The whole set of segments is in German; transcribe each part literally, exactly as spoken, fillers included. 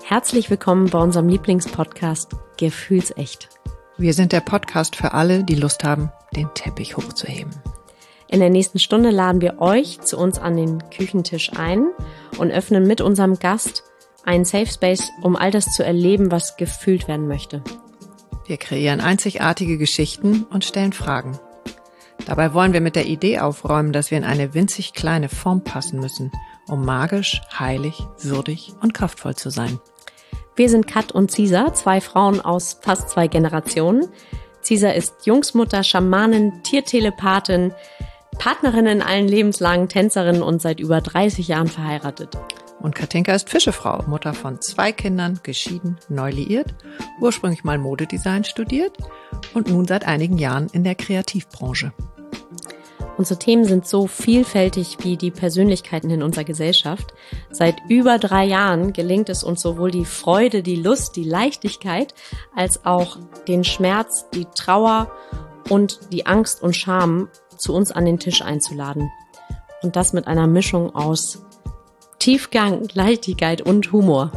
Herzlich willkommen bei unserem Lieblingspodcast Gefühlsecht. Wir sind der Podcast für alle, die Lust haben, den Teppich hochzuheben. In der nächsten Stunde laden wir euch zu uns an den Küchentisch ein und öffnen mit unserem Gast einen Safe Space, um all das zu erleben, was gefühlt werden möchte. Wir kreieren einzigartige Geschichten und stellen Fragen. Dabei wollen wir mit der Idee aufräumen, dass wir in eine winzig kleine Form passen müssen, um magisch, heilig, würdig und kraftvoll zu sein. Wir sind Kat und Cisa, zwei Frauen aus fast zwei Generationen. Cisa ist Jungsmutter, Schamanin, Tiertelepathin, Partnerin in allen Lebenslangen, Tänzerin und seit über dreißig Jahren verheiratet. Und Katinka ist Fischefrau, Mutter von zwei Kindern, geschieden, neu liiert, ursprünglich mal Modedesign studiert und nun seit einigen Jahren in der Kreativbranche. Unsere Themen sind so vielfältig wie die Persönlichkeiten in unserer Gesellschaft. Seit über drei Jahren gelingt es uns sowohl die Freude, die Lust, die Leichtigkeit, als auch den Schmerz, die Trauer und die Angst und Scham zu uns an den Tisch einzuladen. Und das mit einer Mischung aus Tiefgang, Leichtigkeit und Humor.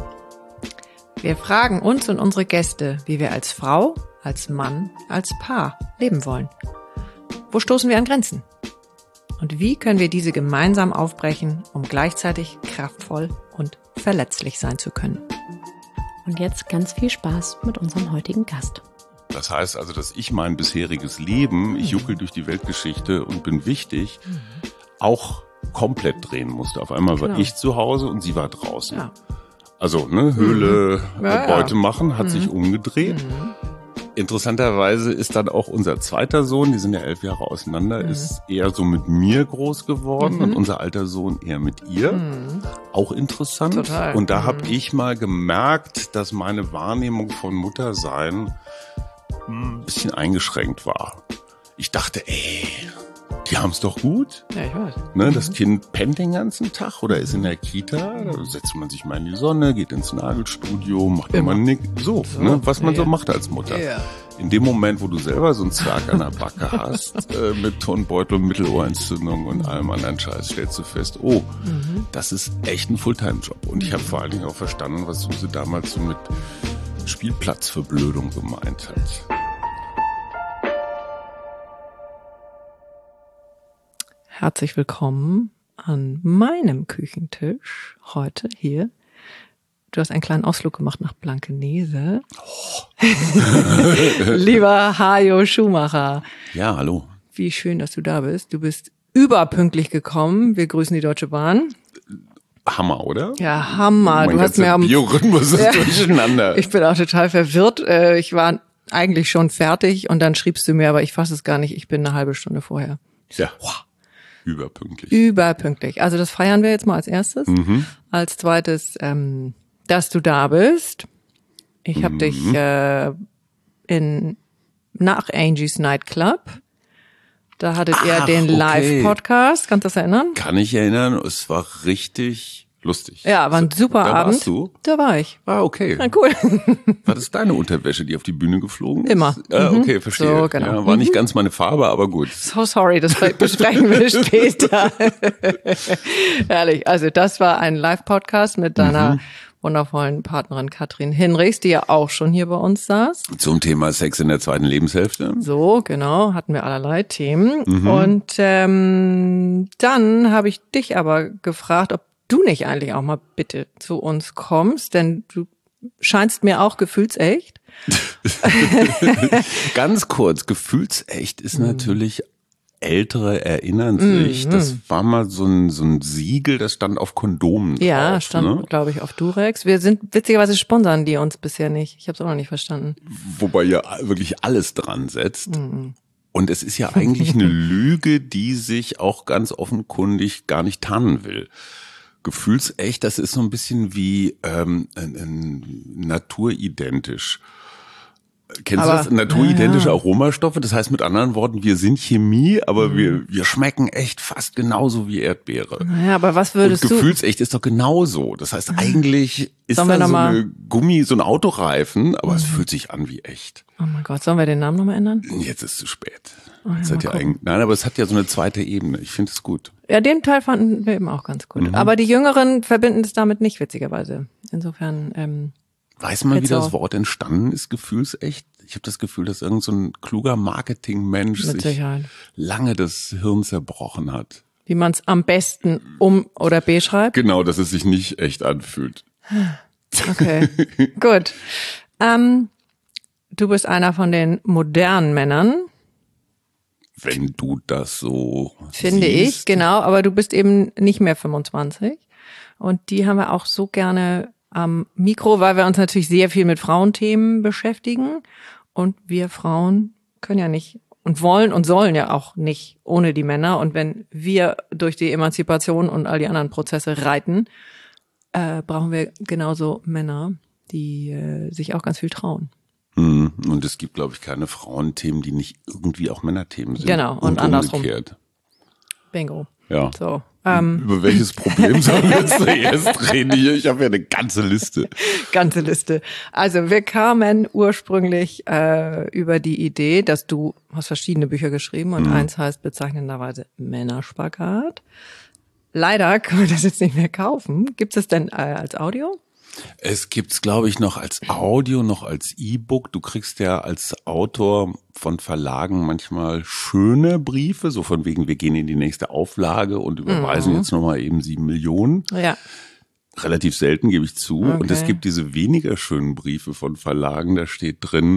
Wir fragen uns und unsere Gäste, wie wir als Frau, als Mann, als Paar leben wollen. Wo stoßen wir an Grenzen? Und wie können wir diese gemeinsam aufbrechen, um gleichzeitig kraftvoll und verletzlich sein zu können? Und jetzt ganz viel Spaß mit unserem heutigen Gast. Das heißt also, dass ich mein bisheriges Leben, ich juckel durch die Weltgeschichte und bin wichtig, mhm. auch komplett drehen musste. Auf einmal war genau. ich zu Hause und sie war draußen. Ja. Also ne, Höhle, mhm. ja, Beute ja. machen, hat mhm. sich umgedreht. Mhm. Interessanterweise ist dann auch unser zweiter Sohn, die sind ja elf Jahre auseinander, mhm. ist eher so mit mir groß geworden mhm. und unser alter Sohn eher mit ihr. Mhm. Auch interessant. Total. Und da mhm. habe ich mal gemerkt, dass meine Wahrnehmung von Muttersein ein bisschen eingeschränkt war. Ich dachte, ey, die haben es doch gut. Ja, ich weiß. Ne, das Kind pennt den ganzen Tag oder ist in der Kita, da setzt man sich mal in die Sonne, geht ins Nagelstudio, macht immer nichts. So, so, ne, was man ja. so macht als Mutter. Ja. In dem Moment, wo du selber so einen Zwerg an der Backe hast, äh, mit Turnbeutel, Mittelohrentzündung und allem anderen Scheiß, stellst du fest, oh, mhm. das ist echt ein Fulltime-Job. Und ich habe vor allen Dingen auch verstanden, was Suse damals so mit Spielplatzverblödung gemeint hat. Herzlich willkommen an meinem Küchentisch heute hier. Du hast einen kleinen Ausflug gemacht nach Blankenese. Oh. Lieber Hajo Schumacher. Ja, hallo. Wie schön, dass du da bist. Du bist überpünktlich gekommen. Wir grüßen die Deutsche Bahn. Hammer, oder? Ja, Hammer. Mein du hast mir am Biorhythmus ist ja, durcheinander. Ich bin auch total verwirrt. Ich war eigentlich schon fertig und dann schriebst du mir, aber ich fasse es gar nicht. Ich bin eine halbe Stunde vorher. Ja. Wow. Überpünktlich. Überpünktlich. Also das feiern wir jetzt mal als erstes. Mhm. Als zweites, ähm, dass du da bist. Ich habe mhm. dich äh, in nach Angie's Nightclub. Da hattet Ach, ihr den okay. Live-Podcast. Kannst du das erinnern? Kann ich erinnern. Es war richtig lustig. Ja, war ein super da Abend. Warst du? Da war ich. Ah, okay. Ja, cool. War das deine Unterwäsche, die auf die Bühne geflogen ist? Immer. Ah, okay, verstehe. So, genau. Ja, war nicht ganz meine Farbe, aber gut. So sorry, das besprechen wir später. Herrlich. Also das war ein Live-Podcast mit deiner mhm. wundervollen Partnerin Katrin Hinrichs, die ja auch schon hier bei uns saß. Zum Thema Sex in der zweiten Lebenshälfte. So, genau, hatten wir allerlei Themen. Mhm. Und ähm, dann habe ich dich aber gefragt, ob du nicht eigentlich auch mal bitte zu uns kommst, denn du scheinst mir auch gefühlsecht. Ganz kurz, gefühlsecht ist mhm. natürlich, Ältere erinnern sich, mhm. das war mal so ein, so ein Siegel, das stand auf Kondomen drauf. Ja, stand, ne? glaube ich, auf Durex. Wir sind, witzigerweise sponsern die uns bisher nicht. Ich habe es auch noch nicht verstanden. Wobei ihr wirklich alles dran setzt. Mhm. Und es ist ja eigentlich eine Lüge, die sich auch ganz offenkundig gar nicht tarnen will. Gefühlsecht, das ist so ein bisschen wie ähm, ein, ein naturidentisch. Kennst aber, du das? Naturidentische ja, ja. Aromastoffe? Das heißt mit anderen Worten, wir sind Chemie, aber mhm. wir wir schmecken echt fast genauso wie Erdbeere. Naja, aber was würdest Und du... Gefühlsecht ist doch genauso. Das heißt, eigentlich ist Sollen da so mal... eine Gummi, so ein Autoreifen, aber mhm. es fühlt sich an wie echt. Oh mein Gott, sollen wir den Namen nochmal ändern? Jetzt ist es zu spät. Oh, ja, das hat ja eigentlich, nein, aber es hat ja so eine zweite Ebene. Ich finde es gut. Ja, den Teil fanden wir eben auch ganz gut. Mhm. Aber die Jüngeren verbinden es damit nicht, witzigerweise. Insofern... ähm Weiß man, Jetzt wie das auch. Wort entstanden ist, gefühlsecht? Ich habe das Gefühl, dass irgend so ein kluger Marketingmensch Mit sich Sicherheit. lange das Hirn zerbrochen hat. Wie man es am besten um- oder beschreibt. Genau, dass es sich nicht echt anfühlt. Okay, gut. Ähm, du bist einer von den modernen Männern, Wenn du das so finde siehst. ich, genau, aber du bist eben nicht mehr fünfundzwanzig. Und die haben wir auch so gerne am Mikro, weil wir uns natürlich sehr viel mit Frauenthemen beschäftigen. Und wir Frauen können ja nicht und wollen und sollen ja auch nicht ohne die Männer. Und wenn wir durch die Emanzipation und all die anderen Prozesse reiten, äh, brauchen wir genauso Männer, die äh, sich auch ganz viel trauen. Mhm. Und es gibt, glaube ich, keine Frauenthemen, die nicht irgendwie auch Männerthemen sind. Genau, und andersrum. Umgekehrt. Bingo. Ja. So. Ähm, Über welches Problem sollen wir jetzt zuerst reden hier? Ich habe ja eine ganze Liste. ganze Liste. Also wir kamen ursprünglich äh, über die Idee, dass du hast verschiedene Bücher geschrieben und mhm. eins heißt bezeichnenderweise Männerspagat. Leider können wir das jetzt nicht mehr kaufen. Gibt es denn äh, als Audio? Es gibt's, glaube ich, noch als Audio, noch als E-Book. Du kriegst ja als Autor von Verlagen manchmal schöne Briefe, so von wegen, wir gehen in die nächste Auflage und überweisen mhm. jetzt nochmal eben sieben Millionen. Ja. Relativ selten, gebe ich zu. Okay. Und es gibt diese weniger schönen Briefe von Verlagen, da steht drin,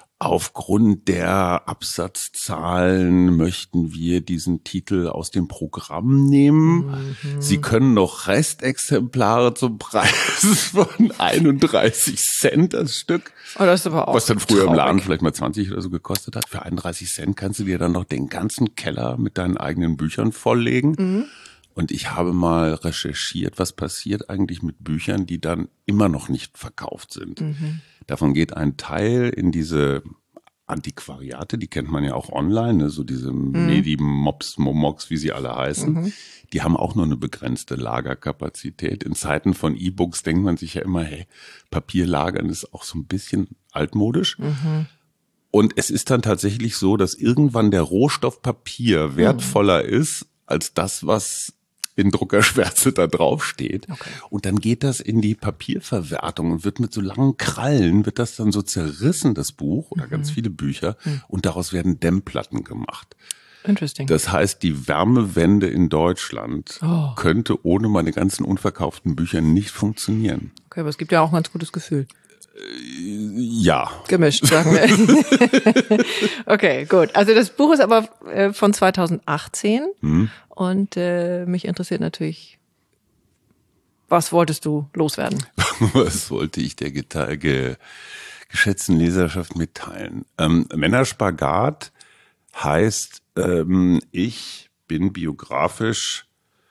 aufgrund der Absatzzahlen möchten wir diesen Titel aus dem Programm nehmen. Mhm. Sie können noch Restexemplare zum Preis von einunddreißig Cent das Stück. Oh, das ist aber auch was dann früher traurig. im Laden vielleicht mal zwanzig oder so gekostet hat. Für einunddreißig Cent kannst du dir dann noch den ganzen Keller mit deinen eigenen Büchern volllegen. Mhm. Und ich habe mal recherchiert, was passiert eigentlich mit Büchern, die dann immer noch nicht verkauft sind. Mhm. Davon geht ein Teil in diese Antiquariate, die kennt man ja auch online, ne? So diese mhm. Medi, Mops, Momox, wie sie alle heißen. Mhm. Die haben auch nur eine begrenzte Lagerkapazität. In Zeiten von E-Books denkt man sich ja immer, hey, Papier lagern ist auch so ein bisschen altmodisch. Mhm. Und es ist dann tatsächlich so, dass irgendwann der Rohstoff Papier wertvoller mhm. ist als das, was in Druckerschwärze da drauf steht. Okay. Und dann geht das in die Papierverwertung und wird mit so langen Krallen, wird das dann so zerrissen, das Buch oder mhm. ganz viele Bücher. Mhm. Und daraus werden Dämmplatten gemacht. Interesting. Das heißt, die Wärmewende in Deutschland oh. könnte ohne meine ganzen unverkauften Bücher nicht funktionieren. Okay, aber es gibt ja auch ein ganz gutes Gefühl. Ja. Gemischt, sagen wir. Okay, gut. Also das Buch ist aber äh, von zweitausendachtzehn hm. und äh, mich interessiert natürlich, was wolltest du loswerden? Was wollte ich der gete- ge- geschätzten Leserschaft mitteilen? Ähm, Männerspagat heißt, ähm, ich bin biografisch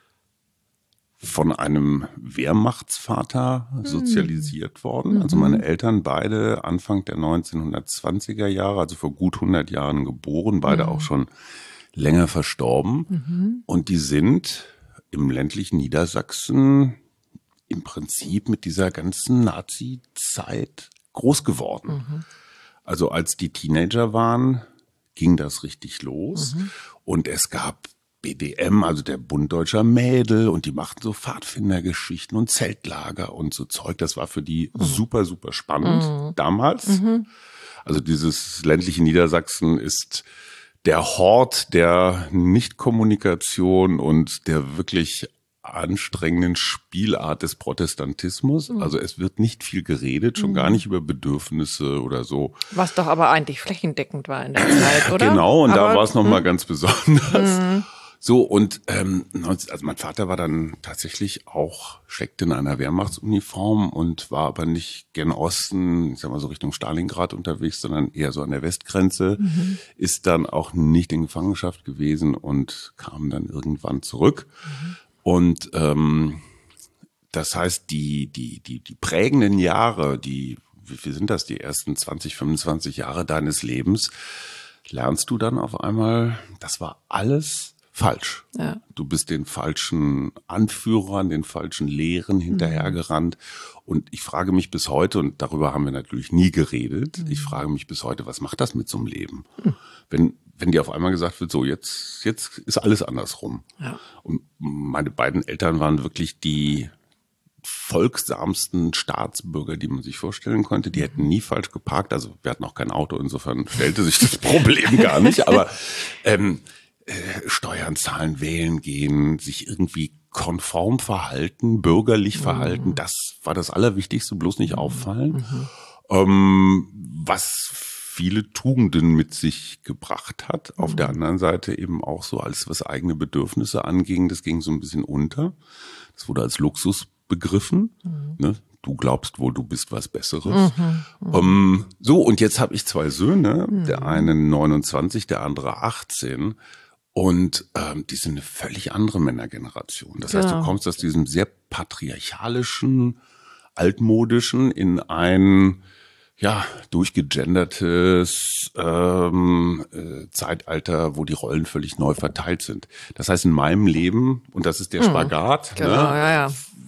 von einem Wehrmachtsvater sozialisiert worden. Mhm. Also meine Eltern beide Anfang der neunzehnhundertzwanziger Jahre, also vor gut hundert Jahren geboren, beide mhm. auch schon länger verstorben. Mhm. Und die sind im ländlichen Niedersachsen im Prinzip mit dieser ganzen Nazi-Zeit groß geworden. Mhm. Also als die Teenager waren, ging das richtig los. Mhm. Und es gab B D M, also der Bund Deutscher Mädel, und die machten so Pfadfindergeschichten und Zeltlager und so Zeug. Das war für die mhm. super, super spannend mhm. damals. Mhm. Also dieses ländliche Niedersachsen ist der Hort der Nichtkommunikation und der wirklich anstrengenden Spielart des Protestantismus. Mhm. Also es wird nicht viel geredet, schon mhm. gar nicht über Bedürfnisse oder so. Was doch aber eigentlich flächendeckend war in der Zeit, oder? Genau, und aber, da war es nochmal mhm. ganz besonders. Mhm. So, und ähm, also mein Vater war dann tatsächlich auch, steckte in einer Wehrmachtsuniform und war aber nicht gen Osten, ich sag mal so Richtung Stalingrad unterwegs, sondern eher so an der Westgrenze, mhm. ist dann auch nicht in Gefangenschaft gewesen und kam dann irgendwann zurück. Mhm. Und ähm, das heißt, die die die die prägenden Jahre, die wie viel sind das, die ersten zwanzig, fünfundzwanzig Jahre deines Lebens, lernst du dann auf einmal, das war alles falsch. Ja. Du bist den falschen Anführern, den falschen Lehren hinterhergerannt. Mhm. Und ich frage mich bis heute, und darüber haben wir natürlich nie geredet, mhm. ich frage mich bis heute, was macht das mit so einem Leben? Mhm. Wenn wenn dir auf einmal gesagt wird, so jetzt jetzt ist alles andersrum. Ja. Und meine beiden Eltern waren wirklich die folgsamsten Staatsbürger, die man sich vorstellen konnte. Die hätten nie falsch geparkt. Also wir hatten auch kein Auto, insofern stellte sich das Problem gar nicht. Aber ähm, äh, Steuern zahlen, wählen gehen, sich irgendwie konform verhalten, bürgerlich verhalten, mhm. das war das Allerwichtigste, bloß nicht auffallen. Mhm. Ähm, was viele Tugenden mit sich gebracht hat. Auf mhm. der anderen Seite eben auch so, als was eigene Bedürfnisse anging, das ging so ein bisschen unter. Das wurde als Luxus begriffen. Mhm. Ne? Du glaubst wohl, du bist was Besseres. Mhm. Mhm. Um, so, und jetzt habe ich zwei Söhne, mhm. der eine neunundzwanzig, der andere achtzehn. Und ähm, die sind eine völlig andere Männergeneration. Das heißt, ja. du kommst aus diesem sehr patriarchalischen, altmodischen in ein ja durchgegendertes ähm, äh, Zeitalter, wo die Rollen völlig neu verteilt sind. Das heißt, in meinem Leben, und das ist der Spagat, genau, ne, ja, ja.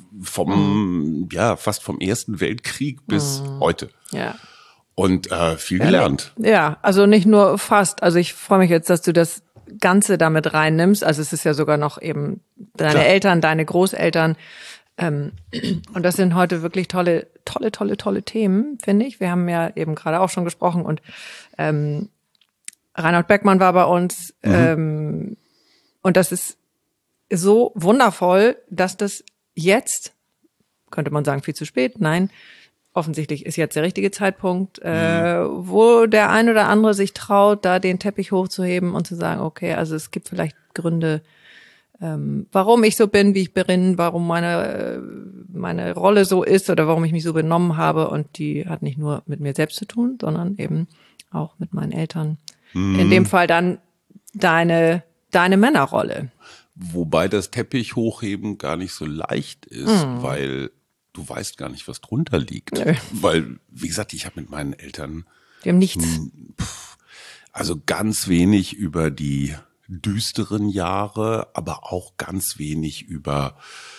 vom mhm. ja fast vom Ersten Weltkrieg bis mhm. heute. Ja. Und äh, viel gelernt. Ja, also nicht nur fast. Also ich freue mich jetzt, dass du das Ganze damit reinnimmst. Also es ist ja sogar noch eben deine Klar. Eltern, deine Großeltern. Ähm, und das sind heute wirklich tolle, tolle, tolle, tolle Themen, finde ich. Wir haben ja eben gerade auch schon gesprochen und ähm, Reinhold Beckmann war bei uns. Mhm. Ähm, und das ist so wundervoll, dass das jetzt, könnte man sagen, viel zu spät, nein, offensichtlich ist jetzt der richtige Zeitpunkt, äh, mhm. wo der ein oder andere sich traut, da den Teppich hochzuheben und zu sagen, okay, also es gibt vielleicht Gründe, ähm, warum ich so bin, wie ich bin, warum meine äh, meine Rolle so ist oder warum ich mich so benommen habe. Und die hat nicht nur mit mir selbst zu tun, sondern eben auch mit meinen Eltern. Mhm. In dem Fall dann deine deine Männerrolle. Wobei das Teppich hochheben gar nicht so leicht ist, mhm. weil du weißt gar nicht, was drunter liegt. Nö. Weil, wie gesagt, ich habe mit meinen Eltern... Die haben nichts. Pff, also ganz wenig über die düsteren Jahre, aber auch ganz wenig über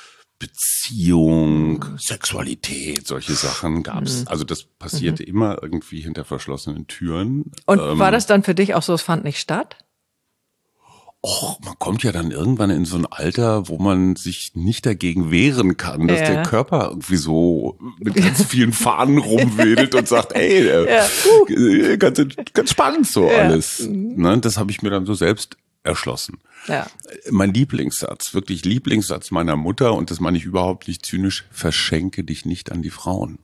Beziehung, mhm. Sexualität, solche Sachen gab's. Mhm. Also das passierte mhm. immer irgendwie hinter verschlossenen Türen. Und ähm, war das dann für dich auch so, es fand nicht statt? Och, man kommt ja dann irgendwann in so ein Alter, wo man sich nicht dagegen wehren kann, dass ja. der Körper irgendwie so mit ganz vielen Fahnen rumwedelt und sagt, ey, ja. uh. ganz, ganz spannend so ja. alles. Ne, das habe ich mir dann so selbst erschlossen. Ja. Mein Lieblingssatz, wirklich Lieblingssatz meiner Mutter, und das meine ich überhaupt nicht zynisch: verschenke dich nicht an die Frauen.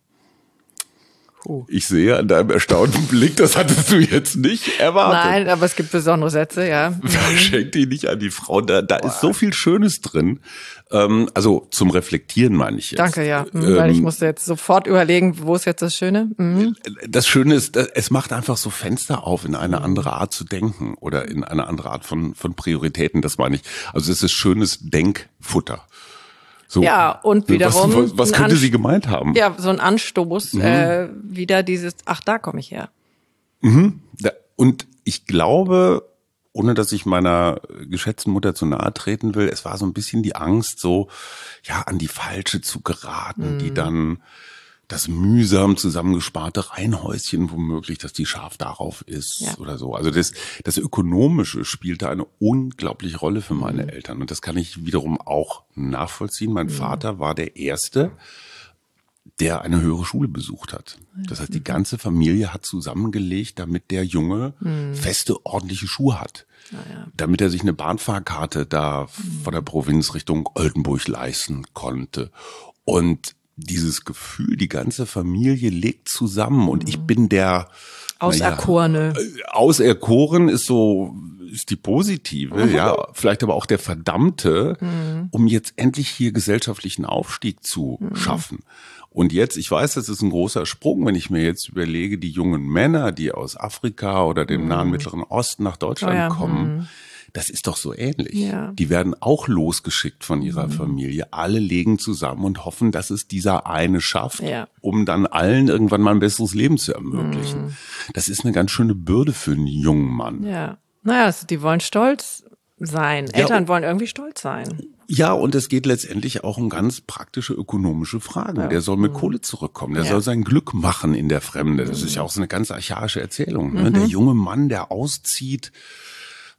Oh. Ich sehe an deinem erstaunten Blick, das hattest du jetzt nicht erwartet. Nein, aber es gibt besondere Sätze, ja. Verschenk die nicht an die Frau. Da, da ist so viel Schönes drin. Ähm, also zum Reflektieren meine ich jetzt. Danke, ja. Mhm, ähm, weil ich musste jetzt sofort überlegen, wo ist jetzt das Schöne? Mhm. Das Schöne ist, es macht einfach so Fenster auf, in eine andere Art zu denken oder in eine andere Art von, von Prioritäten, das meine ich. Also es ist schönes Denkfutter. So. Ja, und wiederum. Was, was könnte sie gemeint haben? Ja, so ein Anstoß, mhm. äh, wieder dieses, ach, da komme ich her. Mhm. Und ich glaube, ohne dass ich meiner geschätzten Mutter zu nahe treten will, es war so ein bisschen die Angst, so, ja, an die Falsche zu geraten, mhm. die dann das mühsam zusammengesparte Reihenhäuschen womöglich, dass die scharf darauf ist ja. oder so. Also das, das Ökonomische spielte eine unglaubliche Rolle für meine mhm. Eltern. Und das kann ich wiederum auch nachvollziehen. Mein mhm. Vater war der Erste, der eine höhere Schule besucht hat. Das heißt, die ganze Familie hat zusammengelegt, damit der Junge mhm. feste, ordentliche Schuhe hat. Ja, ja. Damit er sich eine Bahnfahrkarte da mhm. von der Provinz Richtung Oldenburg leisten konnte. Und dieses Gefühl, die ganze Familie legt zusammen und ich bin der Auserkorene. Ja, auserkoren ist so, ist die positive, mhm. ja, vielleicht aber auch der Verdammte, mhm. um jetzt endlich hier gesellschaftlichen Aufstieg zu mhm. schaffen. Und jetzt, ich weiß, das ist ein großer Sprung, wenn ich mir jetzt überlege, die jungen Männer, die aus Afrika oder dem mhm. Nahen Mittleren Osten nach Deutschland oh ja. kommen, mhm. das ist doch so ähnlich. Ja. Die werden auch losgeschickt von ihrer mhm. Familie. Alle legen zusammen und hoffen, dass es dieser eine schafft, ja. um dann allen irgendwann mal ein besseres Leben zu ermöglichen. Mhm. Das ist eine ganz schöne Bürde für einen jungen Mann. Ja, naja, also die wollen stolz sein. Ja, Eltern wollen irgendwie stolz sein. Ja, und es geht letztendlich auch um ganz praktische ökonomische Fragen. Ja. Der soll mit mhm. Kohle zurückkommen. Der ja. soll sein Glück machen in der Fremde. Das mhm. ist ja auch so eine ganz archaische Erzählung. Ne? Mhm. Der junge Mann, der auszieht,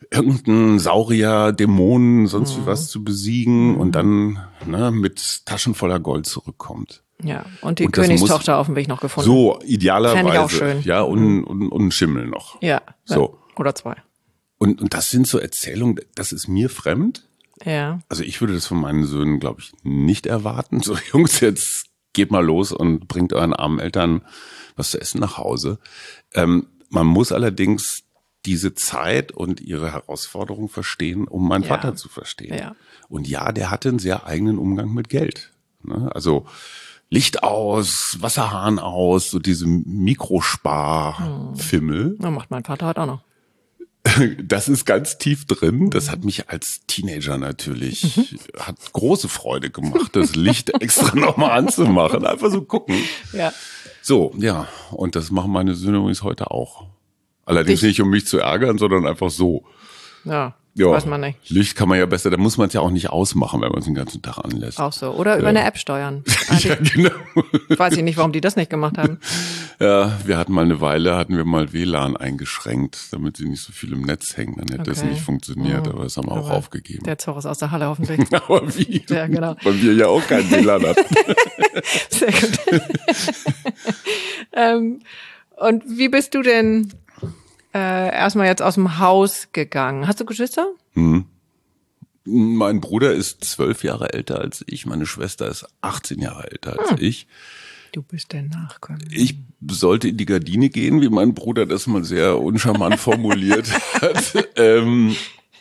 irgendeinen Saurier, Dämonen, sonst mhm. wie was zu besiegen mhm. und dann ne, mit Taschen voller Gold zurückkommt. Ja, und die und Königstochter auf dem Weg noch gefunden. So, idealerweise. Fände ich auch schön. Ja, und, und, und ein Schimmel noch. Ja, so. Oder zwei. Und, und das sind so Erzählungen, das ist mir fremd. Ja. Also ich würde das von meinen Söhnen, glaube ich, nicht erwarten. So, Jungs, jetzt geht mal los und bringt euren armen Eltern was zu essen nach Hause. Ähm, man muss allerdings diese Zeit und ihre Herausforderung verstehen, um meinen ja. Vater zu verstehen. Ja. Und ja, der hatte einen sehr eigenen Umgang mit Geld. Ne? Also Licht aus, Wasserhahn aus, so diese Mikrospar-Fimmel. Hm. Das macht mein Vater halt auch noch. Das ist ganz tief drin. Das hat mich als Teenager natürlich, mhm. hat große Freude gemacht, das Licht extra nochmal anzumachen. Einfach so gucken. Ja. So, ja. Und das machen meine Söhne übrigens heute auch. Allerdings Dich. nicht, um mich zu ärgern, sondern einfach so. Ja, ja, weiß man nicht. Licht kann man ja besser, da muss man es ja auch nicht ausmachen, wenn man es den ganzen Tag anlässt. Auch so. Oder über ja. eine App steuern. Ja, genau. Weiß ich nicht, warum die das nicht gemacht haben. Ja, wir hatten mal eine Weile, hatten wir mal W L A N eingeschränkt, damit sie nicht so viel im Netz hängen. Dann hätte okay. das nicht funktioniert, mhm. aber das haben wir aber auch aufgegeben. Der Zug ist aus der Halle hoffentlich. Aber wie? Ja, genau. Weil wir ja auch kein W L A N hatten. Sehr gut. ähm, und wie bist du denn äh, erstmal jetzt aus dem Haus gegangen? Hast du Geschwister? Mhm. Mein Bruder ist zwölf Jahre älter als ich, meine Schwester ist achtzehn Jahre älter als hm. ich. Du bist der Nachkomme. Ich sollte in die Gardine gehen, wie mein Bruder das mal sehr uncharmant formuliert hat. Ähm,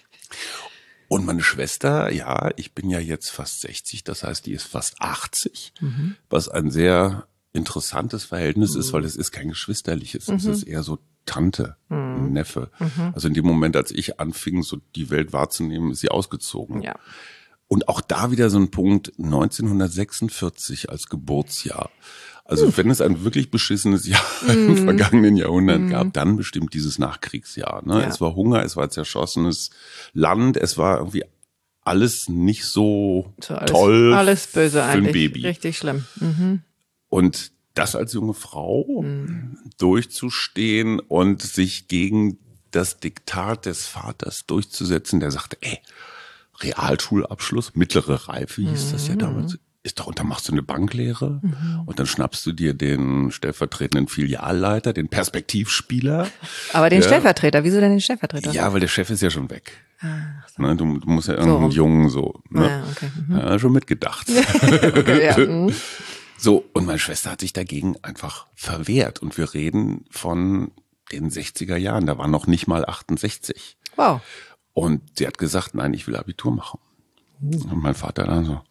und meine Schwester, ja, ich bin ja jetzt fast sechzig, das heißt, die ist fast achtzig, mhm. was ein sehr interessantes Verhältnis mhm. ist, weil es ist kein geschwisterliches, es mhm. ist eher so Tante, mhm. Neffe. Mhm. Also in dem Moment, als ich anfing, so die Welt wahrzunehmen, ist sie ausgezogen. Ja. Und auch da wieder so ein Punkt, neunzehnhundertsechsundvierzig als Geburtsjahr. Also mhm. wenn es ein wirklich beschissenes Jahr mhm. im vergangenen Jahrhundert mhm. gab, dann bestimmt dieses Nachkriegsjahr. Ne? Ja. Es war Hunger, es war zerschossenes Land, es war irgendwie alles nicht so, so alles, toll alles böse für eigentlich. Ein Baby. Richtig schlimm. Mhm. Und das als junge Frau mhm. durchzustehen und sich gegen das Diktat des Vaters durchzusetzen, der sagte, ey, Realschulabschluss, mittlere Reife hieß mhm. das ja damals, ist doch, und dann machst du eine Banklehre mhm. und dann schnappst du dir den stellvertretenden Filialleiter, den Perspektivspieler. Aber den ja. Stellvertreter, wieso denn den Stellvertreter? Ja, weil der Chef ist ja schon weg. Ach so. Ne, du, du musst ja irgendeinen so. Jungen so, ne? Ja, okay. mhm. ja, schon mitgedacht. Okay, ja. mhm. So, und meine Schwester hat sich dagegen einfach verwehrt. Und wir reden von den sechziger Jahren, da war noch nicht mal achtundsechzig. Wow. Und sie hat gesagt, nein, ich will Abitur machen. Mhm. Und mein Vater dann so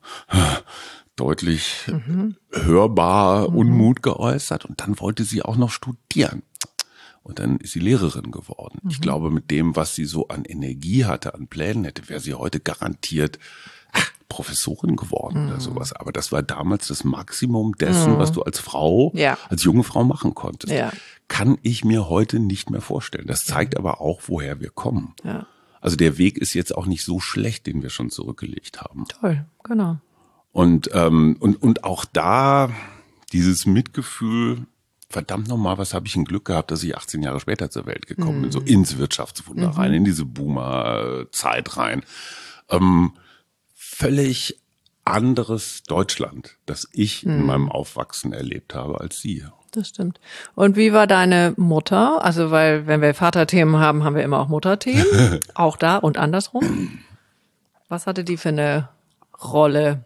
deutlich mhm. hörbar mhm. Unmut geäußert. Und dann wollte sie auch noch studieren. Und dann ist sie Lehrerin geworden. Mhm. Ich glaube, mit dem, was sie so an Energie hatte, an Plänen hätte, wäre sie heute garantiert ach, Professorin geworden mhm. oder sowas. Aber das war damals das Maximum dessen, mhm. was du als Frau, ja. als junge Frau machen konntest. Ja. Kann ich mir heute nicht mehr vorstellen. Das zeigt mhm. aber auch, woher wir kommen. Ja. Also der Weg ist jetzt auch nicht so schlecht, den wir schon zurückgelegt haben. Toll, genau. Und, ähm, und, und auch da dieses Mitgefühl, verdammt nochmal, was habe ich ein Glück gehabt, dass ich achtzehn Jahre später zur Welt gekommen mhm. bin, so ins Wirtschaftswunder mhm. rein, in diese Boomer-Zeit rein. Ähm, völlig anderes Deutschland, das ich mhm. in meinem Aufwachsen erlebt habe, als Sie. Das stimmt. Und wie war deine Mutter? Also, weil wenn wir Vaterthemen haben, haben wir immer auch Mutterthemen. Auch da und andersrum. Was hatte die für eine Rolle?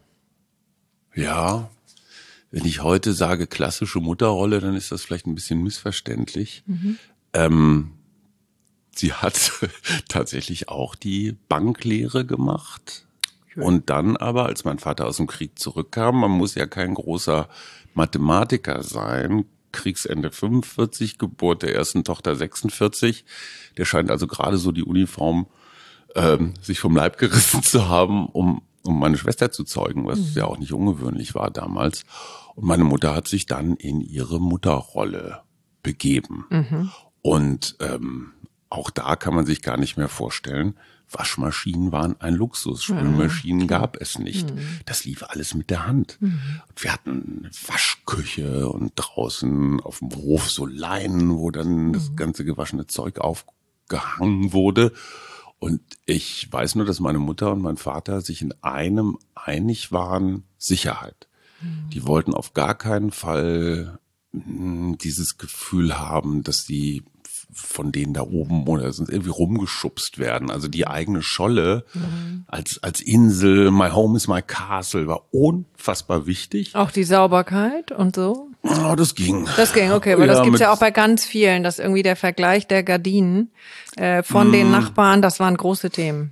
Ja, wenn ich heute sage klassische Mutterrolle, dann ist das vielleicht ein bisschen missverständlich. Mhm. Ähm, sie hat tatsächlich auch die Banklehre gemacht. Und dann aber, als mein Vater aus dem Krieg zurückkam, man muss ja kein großer Mathematiker sein, Kriegsende fünfundvierzig, Geburt der ersten Tochter sechsundvierzig, der scheint also gerade so die Uniform ähm, sich vom Leib gerissen zu haben, um um meine Schwester zu zeugen, was mhm. ja auch nicht ungewöhnlich war damals. Und meine Mutter hat sich dann in ihre Mutterrolle begeben. Mhm. Und ähm, auch da kann man sich gar nicht mehr vorstellen, Waschmaschinen waren ein Luxus, Spülmaschinen ja, gab es nicht. Mhm. Das lief alles mit der Hand. Mhm. Und wir hatten eine Waschküche und draußen auf dem Hof so Leinen, wo dann mhm. das ganze gewaschene Zeug aufgehangen wurde. Und ich weiß nur, dass meine Mutter und mein Vater sich in einem einig waren, Sicherheit. Mhm. Die wollten auf gar keinen Fall mh, dieses Gefühl haben, dass sie von denen da oben oder sonst irgendwie rumgeschubst werden. Also die eigene Scholle mhm. als als Insel, my home is my castle, war unfassbar wichtig. Auch die Sauberkeit und so? Oh, das ging. Das ging, okay, weil ja, das gibt's ja auch bei ganz vielen, dass irgendwie der Vergleich der Gardinen äh, von mm. den Nachbarn, das waren große Themen.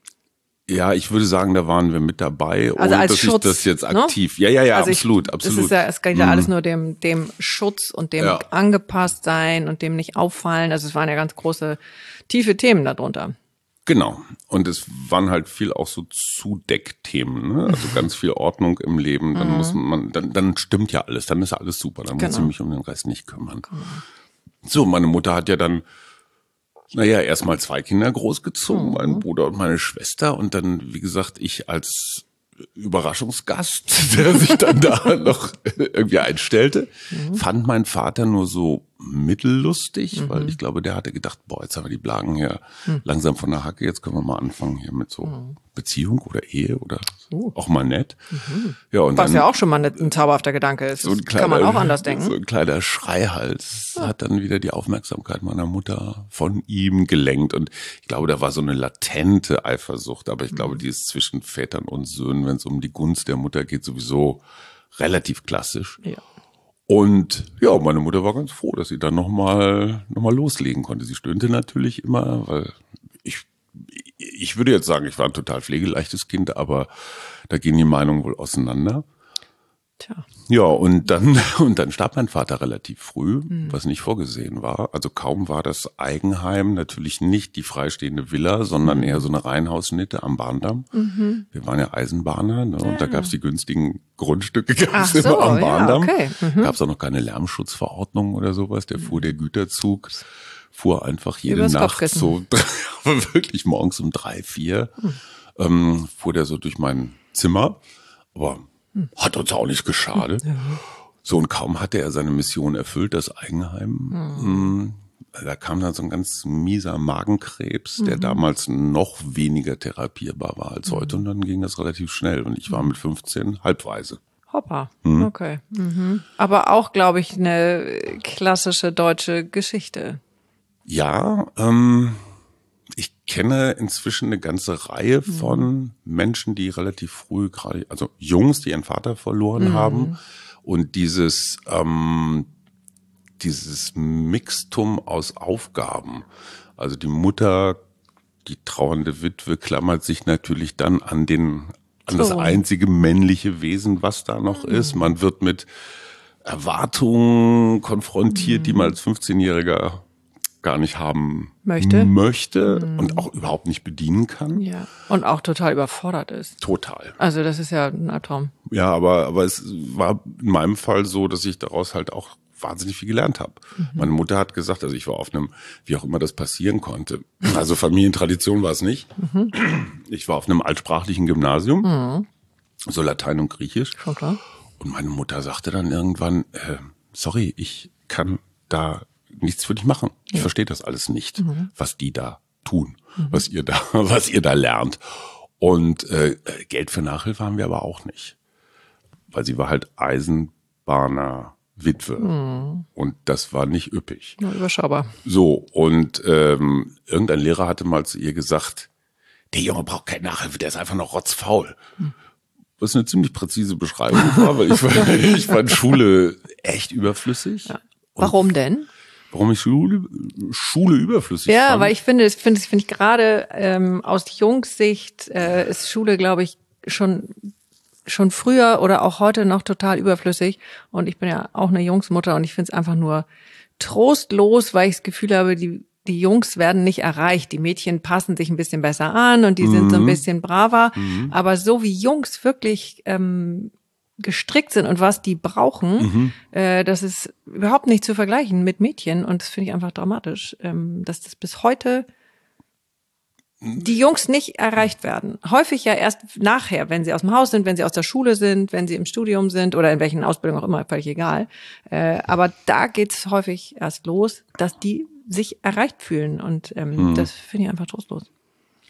Ja, ich würde sagen, da waren wir mit dabei, also ohne als dass Schutz, ich das jetzt ne? aktiv. Ja, ja, ja, also absolut, ich, absolut. Das ist ja, es geht ja alles nur dem dem Schutz und dem ja. angepasst sein und dem nicht auffallen. Also es waren ja ganz große, tiefe Themen darunter. Genau. Und es waren halt viel auch so Zudeckthemen, ne? Also ganz viel Ordnung im Leben. Dann mhm. muss man, dann, dann stimmt ja alles, dann ist ja alles super. Dann genau. muss ich mich um den Rest nicht kümmern. Genau. So, meine Mutter hat ja dann Naja, erstmal zwei Kinder großgezogen, mhm. mein Bruder und meine Schwester. Und dann, wie gesagt, ich als Überraschungsgast, der sich dann da noch irgendwie einstellte, mhm. fand mein Vater nur so mittellustig, mhm. weil ich glaube, der hatte gedacht, boah, jetzt haben wir die Blagen hier mhm. langsam von der Hacke, jetzt können wir mal anfangen hier mit so mhm. Beziehung oder Ehe oder uh. auch mal nett. Mhm. Ja, und Was dann, ja auch schon mal ein zauberhafter Gedanke ist. So ein kleiner, kann man auch anders denken. So ein kleiner Schreihals ja. hat dann wieder die Aufmerksamkeit meiner Mutter von ihm gelenkt. Und ich glaube, da war so eine latente Eifersucht, aber ich mhm. glaube, die ist zwischen Vätern und Söhnen, wenn es um die Gunst der Mutter geht, sowieso relativ klassisch. Ja. Und ja, meine Mutter war ganz froh, dass sie dann nochmal noch mal loslegen konnte. Sie stöhnte natürlich immer, weil ich ich würde jetzt sagen, ich war ein total pflegeleichtes Kind, aber da gehen die Meinungen wohl auseinander. Tja. Ja, und dann und dann starb mein Vater relativ früh, mhm. was nicht vorgesehen war. Also kaum war das Eigenheim, natürlich nicht die freistehende Villa, sondern mhm. eher so eine Reihenhausnitte am Bahndamm. Mhm. Wir waren ja Eisenbahner, ne, und ja. da gab's die günstigen Grundstücke gab's immer so, am Bahndamm. Ja, okay. mhm. Gab's auch noch keine Lärmschutzverordnung oder sowas. Der fuhr der Güterzug, fuhr einfach jede Übers Nacht so, wirklich morgens um drei, vier, mhm. ähm, fuhr der so durch mein Zimmer. Aber hat uns auch nicht geschadet. Ja. So, und kaum hatte er seine Mission erfüllt, das Eigenheim. Mhm. Da kam dann so ein ganz mieser Magenkrebs, der mhm. damals noch weniger therapierbar war als heute. Und dann ging das relativ schnell. Und ich war mit fünfzehn halbweise. Hoppa, mhm. okay. Mhm. Aber auch, glaube ich, eine klassische deutsche Geschichte. Ja, ähm... ich kenne inzwischen eine ganze Reihe von mhm. Menschen, die relativ früh gerade, also Jungs, die ihren Vater verloren mhm. haben und dieses ähm, dieses Mixtum aus Aufgaben. Also die Mutter, die trauernde Witwe, klammert sich natürlich dann an den an das einzige männliche Wesen, was da noch mhm. ist. Man wird mit Erwartungen konfrontiert, mhm. die man als fünfzehnjähriger gar nicht haben möchte, möchte mhm. und auch überhaupt nicht bedienen kann. Ja. Und auch total überfordert ist. Total. Also das ist ja ein Albtraum. Ja, aber aber es war in meinem Fall so, dass ich daraus halt auch wahnsinnig viel gelernt habe. Mhm. Meine Mutter hat gesagt, also ich war auf einem, wie auch immer das passieren konnte, also Familientradition war es nicht. Mhm. Ich war auf einem altsprachlichen Gymnasium, mhm. so Latein und Griechisch. Schon klar. Und meine Mutter sagte dann irgendwann, äh, sorry, ich kann da nichts für dich machen. Ich ja. verstehe das alles nicht, mhm. was die da tun, mhm. was ihr da, was ihr da lernt. Und äh, Geld für Nachhilfe haben wir aber auch nicht, weil sie war halt Eisenbahner Witwe mhm. und das war nicht üppig. Ja, überschaubar. So, und ähm, irgendein Lehrer hatte mal zu ihr gesagt, der Junge braucht keine Nachhilfe, der ist einfach noch rotzfaul. Mhm. Was eine ziemlich präzise Beschreibung war, weil ich war, ich fand Schule echt überflüssig. Ja. Warum denn? Warum ich Schule, Schule überflüssig Ja, fand? weil ich finde, das finde ich, finde ich gerade ähm, aus Jungs-Sicht äh, ist Schule, glaube ich, schon schon früher oder auch heute noch total überflüssig. Und ich bin ja auch eine Jungsmutter und ich finde es einfach nur trostlos, weil ich das Gefühl habe, die die Jungs werden nicht erreicht. Die Mädchen passen sich ein bisschen besser an und die sind mhm. so ein bisschen braver. Mhm. Aber so wie Jungs wirklich ähm, gestrickt sind und was die brauchen, mhm. äh, das ist überhaupt nicht zu vergleichen mit Mädchen. Und das finde ich einfach dramatisch, ähm, dass das bis heute die Jungs nicht erreicht werden. Häufig ja erst nachher, wenn sie aus dem Haus sind, wenn sie aus der Schule sind, wenn sie im Studium sind oder in welchen Ausbildungen auch immer, völlig egal. Äh, aber da geht's häufig erst los, dass die sich erreicht fühlen. Und ähm, mhm. das finde ich einfach trostlos.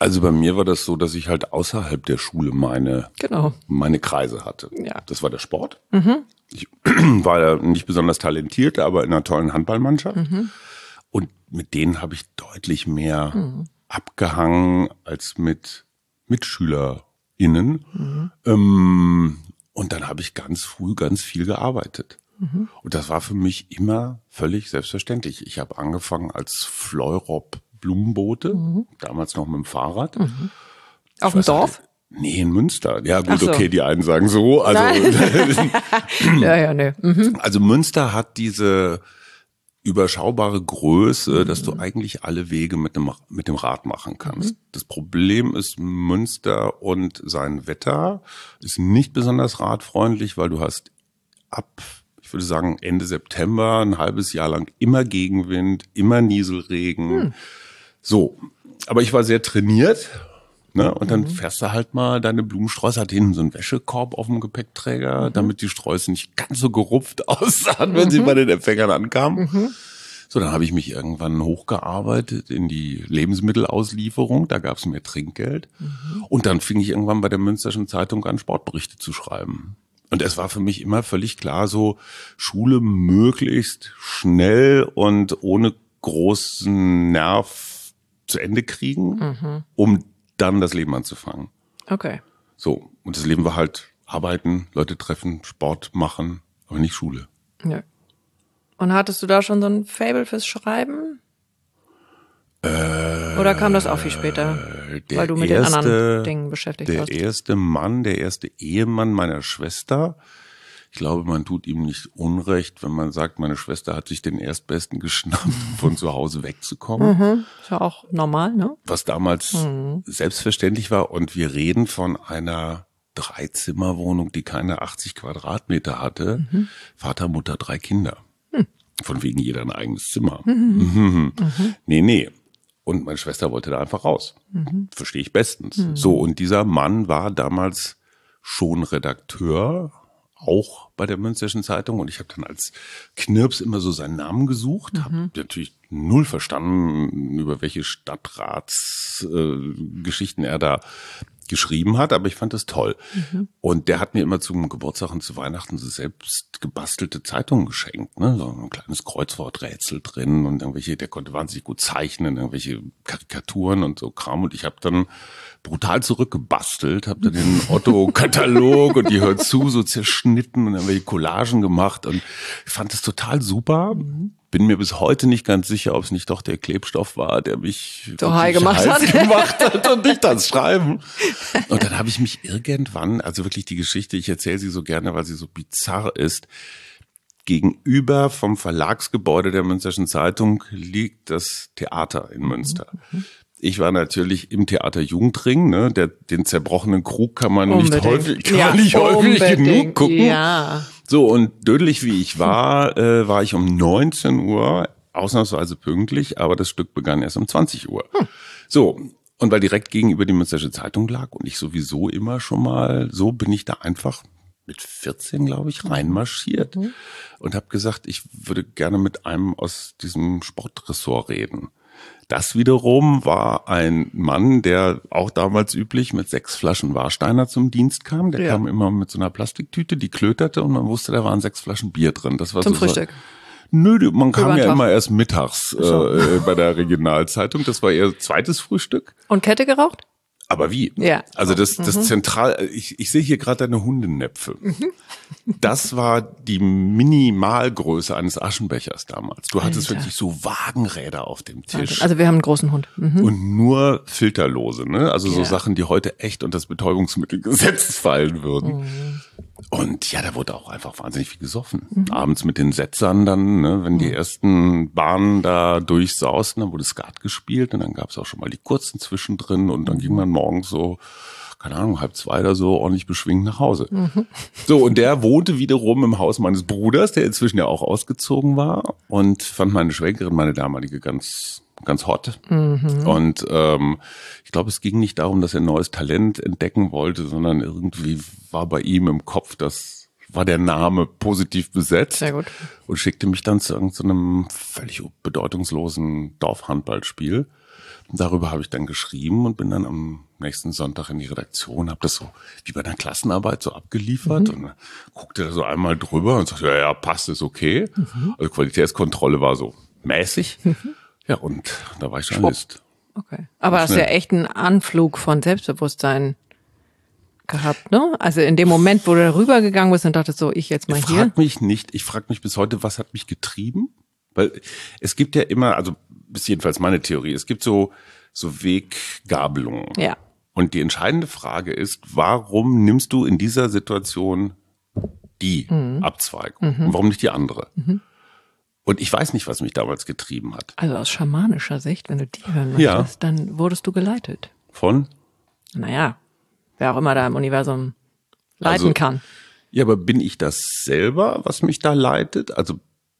Also bei mir war das so, dass ich halt außerhalb der Schule meine, genau. meine Kreise hatte. Ja. Das war der Sport. Mhm. Ich war ja nicht besonders talentiert, aber in einer tollen Handballmannschaft. Mhm. Und mit denen habe ich deutlich mehr mhm. abgehangen als mit MitschülerInnen. Mhm. Ähm, und dann habe ich ganz früh ganz viel gearbeitet. Mhm. Und das war für mich immer völlig selbstverständlich. Ich habe angefangen als Fleurop Blumenboote, mhm. damals noch mit dem Fahrrad. Mhm. Auf dem Dorf? Nicht, nee, in Münster. Ja gut, so. Okay, die einen sagen so. Also, ja, ja, nee. Mhm. Also Münster hat diese überschaubare Größe, mhm. dass du eigentlich alle Wege mit dem, mit dem Rad machen kannst. Mhm. Das Problem ist, Münster und sein Wetter ist nicht besonders radfreundlich, weil du hast ab, ich würde sagen, Ende September ein halbes Jahr lang immer Gegenwind, immer Nieselregen. Mhm. So, aber ich war sehr trainiert, ne? Und dann fährst du halt mal deine Blumensträuße, hat hinten so einen Wäschekorb auf dem Gepäckträger, mhm. damit die Sträuße nicht ganz so gerupft aussahen, wenn mhm. sie bei den Empfängern ankamen. Mhm. So, dann habe ich mich irgendwann hochgearbeitet in die Lebensmittelauslieferung, da gab es mehr Trinkgeld. Mhm. Und dann fing ich irgendwann bei der Münsterschen Zeitung an, Sportberichte zu schreiben. Und es war für mich immer völlig klar, so Schule möglichst schnell und ohne großen Nerv zu Ende kriegen, mhm. um dann das Leben anzufangen. Okay. So, und das Leben war halt arbeiten, Leute treffen, Sport machen, aber nicht Schule. Ja. Und hattest du da schon so ein Faible fürs Schreiben? Äh, Oder kam das auch viel später, weil du mit erste, den anderen Dingen beschäftigt der warst? Der erste Mann, der erste Ehemann meiner Schwester, ich glaube, man tut ihm nicht Unrecht, wenn man sagt, meine Schwester hat sich den Erstbesten geschnappt, von zu Hause wegzukommen. Mhm. Ist ja auch normal, ne? Was damals mhm. selbstverständlich war. Und wir reden von einer Dreizimmerwohnung, die keine achtzig Quadratmeter hatte. Mhm. Vater, Mutter, drei Kinder. Mhm. Von wegen jeder ein eigenes Zimmer. Mhm. Mhm. Mhm. Nee, nee. Und meine Schwester wollte da einfach raus. Mhm. Verstehe ich bestens. Mhm. So, und dieser Mann war damals schon Redakteur, auch bei der Münsterschen Zeitung, und ich habe dann als Knirps immer so seinen Namen gesucht, mhm. habe natürlich null verstanden, über welche Stadtratsgeschichten äh, er da geschrieben hat, aber ich fand das toll. Mhm. Und der hat mir immer zum Geburtstag und zu Weihnachten so selbst gebastelte Zeitungen geschenkt, ne? So ein kleines Kreuzworträtsel drin und irgendwelche, der konnte wahnsinnig gut zeichnen, irgendwelche Karikaturen und so Kram, und ich habe dann brutal zurückgebastelt, habe dann den Otto-Katalog und die Hört zu so zerschnitten und irgendwelche Collagen gemacht, und ich fand das total super. Mhm. Bin mir bis heute nicht ganz sicher, ob es nicht doch der Klebstoff war, der mich so high gemacht hat. gemacht hat und nicht das Schreiben. Und dann habe ich mich irgendwann, also wirklich die Geschichte, ich erzähle sie so gerne, weil sie so bizarr ist, gegenüber vom Verlagsgebäude der Münsterschen Zeitung liegt das Theater in Münster. Mhm. Ich war natürlich im Theater Jugendring, ne, der, den zerbrochenen Krug kann man unbedingt. nicht häufig, kann ja, man nicht häufig genug gucken. Ja. So, und dödelig wie ich war, äh, war ich um neunzehn Uhr, ausnahmsweise pünktlich, aber das Stück begann erst um zwanzig Uhr. Hm. So, und weil direkt gegenüber die Münstersche Zeitung lag und ich sowieso immer schon mal, so bin ich da einfach mit vierzehn, glaube ich, reinmarschiert mhm. und habe gesagt, ich würde gerne mit einem aus diesem Sportressort reden. Das wiederum war ein Mann, der auch damals üblich mit sechs Flaschen Warsteiner zum Dienst kam. Der ja. kam immer mit so einer Plastiktüte, die klöterte, und man wusste, da waren sechs Flaschen Bier drin. Das war zum so Frühstück? So, nö, man kam ja immer erst mittags äh, bei der Regionalzeitung. Das war ihr zweites Frühstück. Und Kette geraucht? Aber wie? Ja. Also das, das mhm. zentral, ich, ich sehe hier gerade deine Hundenäpfe. Mhm. Das war die Minimalgröße eines Aschenbechers damals. Du hattest Alter. wirklich so Wagenräder auf dem Tisch. Also wir haben einen großen Hund. Mhm. Und nur filterlose, ne? Also so ja. Sachen, die heute echt unter das Betäubungsmittelgesetz fallen würden. Mhm. Und ja, da wurde auch einfach wahnsinnig viel gesoffen. Mhm. Abends mit den Setzern dann, ne, wenn die ersten Bahnen da durchsausten, dann wurde Skat gespielt und dann gab's auch schon mal die kurzen zwischendrin und dann ging man morgens so, keine Ahnung, halb zwei oder so ordentlich beschwingt nach Hause. Mhm. So, und der wohnte wiederum im Haus meines Bruders, der inzwischen ja auch ausgezogen war, und fand meine Schwägerin, meine damalige, ganz ganz hot. Mhm. Und ähm, ich glaube, es ging nicht darum, dass er ein neues Talent entdecken wollte, sondern irgendwie war bei ihm im Kopf, das war der Name positiv besetzt. Sehr gut. Und schickte mich dann zu irgendeinem völlig bedeutungslosen Dorfhandballspiel, Darüber habe ich dann geschrieben und bin dann am nächsten Sonntag in die Redaktion, habe das so wie bei einer Klassenarbeit so abgeliefert mhm. und guckte da so einmal drüber und sagte, ja, ja, passt, ist okay. Mhm. Also Qualitätskontrolle war so mäßig. Mhm. Ja, und da war ich Journalist. Okay. Aber das ist ja echt ein Anflug von Selbstbewusstsein gehabt, ne? Also in dem Moment, wo du da rübergegangen bist und dachtest so, ich jetzt mal ich hier. Ich frage mich nicht, ich frage mich bis heute, was hat mich getrieben? Weil es gibt ja immer, also ist jedenfalls meine Theorie, es gibt so so Weggabelungen. Ja. Und die entscheidende Frage ist, warum nimmst du in dieser Situation die mhm. Abzweigung? Mhm. Und warum nicht die andere? Mhm. Und ich weiß nicht, was mich damals getrieben hat. Also aus schamanischer Sicht, wenn du die hören möchtest, ja. dann wurdest du geleitet. Von? Naja, wer auch immer da im Universum leiten also, kann. Ja, aber bin ich das selber, was mich da leitet? Also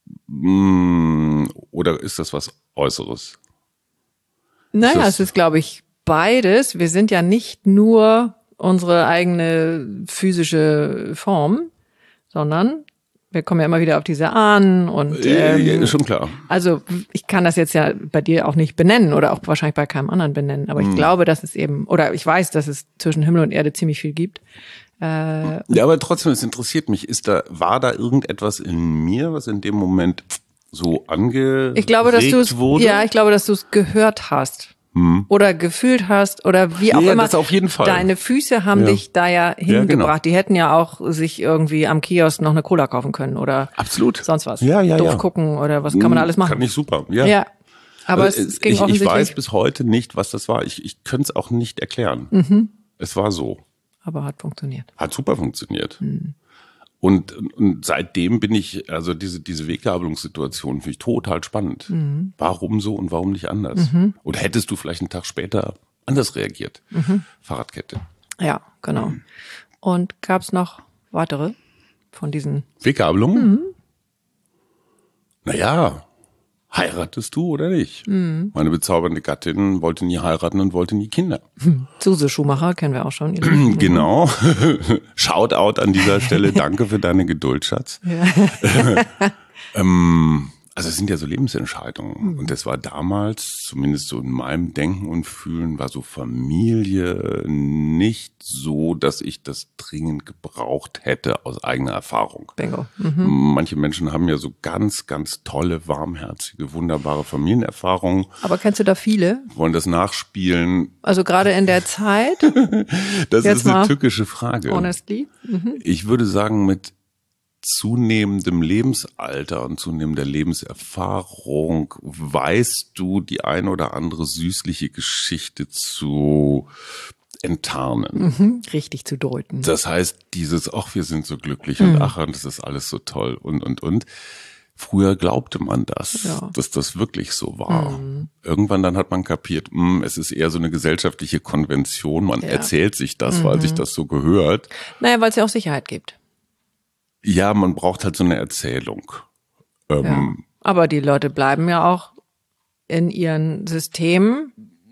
mh, oder ist das was Äußeres? Naja, ist es ist, glaube ich, beides. Wir sind ja nicht nur unsere eigene physische Form, sondern wir kommen ja immer wieder auf diese Ahnen und ähm, ja, ist schon klar. Also ich kann das jetzt ja bei dir auch nicht benennen oder auch wahrscheinlich bei keinem anderen benennen, aber ich hm. glaube, dass es eben, oder ich weiß, dass es zwischen Himmel und Erde ziemlich viel gibt. Äh, ja, aber trotzdem, es interessiert mich, ist da, war da irgendetwas in mir, was in dem Moment so angeregt ich glaube, dass du's, wurde? Ja, ich glaube, dass du es gehört hast. Hm. Oder gefühlt hast oder wie auch ja, immer. Das auf jeden Fall. Deine Füße haben ja. dich da ja hingebracht. Ja, genau. Die hätten ja auch sich irgendwie am Kiosk noch eine Cola kaufen können oder absolut. sonst was. Ja, ja, durchgucken ja. oder was kann man alles machen. Kann ich super, ja. ja. Aber also, es, es ging ich, offensichtlich. Ich weiß bis heute nicht, was das war. Ich, ich könnte es auch nicht erklären. Mhm. Es war so. Aber hat funktioniert. Hat super funktioniert. Mhm. Und, und seitdem bin ich, also diese, diese Weggabelungssituation finde ich total spannend. Mhm. Warum so und warum nicht anders? Mhm. Oder hättest du vielleicht einen Tag später anders reagiert? Mhm. Fahrradkette. Ja, genau. Mhm. Und gab es noch weitere von diesen Weggabelungen? Mhm. Naja, heiratest du oder nicht? Mhm. Meine bezaubernde Gattin wollte nie heiraten und wollte nie Kinder. Suse Schumacher kennen wir auch schon. Genau. Shoutout an dieser Stelle. Danke für deine Geduld, Schatz. Ja. ähm, also es sind ja so Lebensentscheidungen. Mhm. Und das war damals, zumindest so in meinem Denken und Fühlen, war so Familie nicht so, dass ich das dringend gebraucht hätte aus eigener Erfahrung. Bingo. Mhm. Manche Menschen haben ja so ganz, ganz tolle, warmherzige, wunderbare Familienerfahrungen. Aber kennst du da viele? Wollen das nachspielen? Also gerade in der Zeit? Das Jetzt ist eine tückische Frage. Honestly? Mhm. Ich würde sagen, mit zunehmendem Lebensalter und zunehmender Lebenserfahrung weißt du die ein oder andere süßliche Geschichte zu enttarnen. Mhm, richtig zu deuten. Das heißt, dieses, ach, wir sind so glücklich mhm. und ach, und das ist alles so toll und, und, und. Früher glaubte man das, ja. dass das wirklich so war. Mhm. Irgendwann dann hat man kapiert, mh, es ist eher so eine gesellschaftliche Konvention. Man ja. erzählt sich das, mhm. weil sich das so gehört. Naja, weil es ja auch Sicherheit gibt. Ja, man braucht halt so eine Erzählung. Ähm, ja. Aber die Leute bleiben ja auch in ihren Systemen.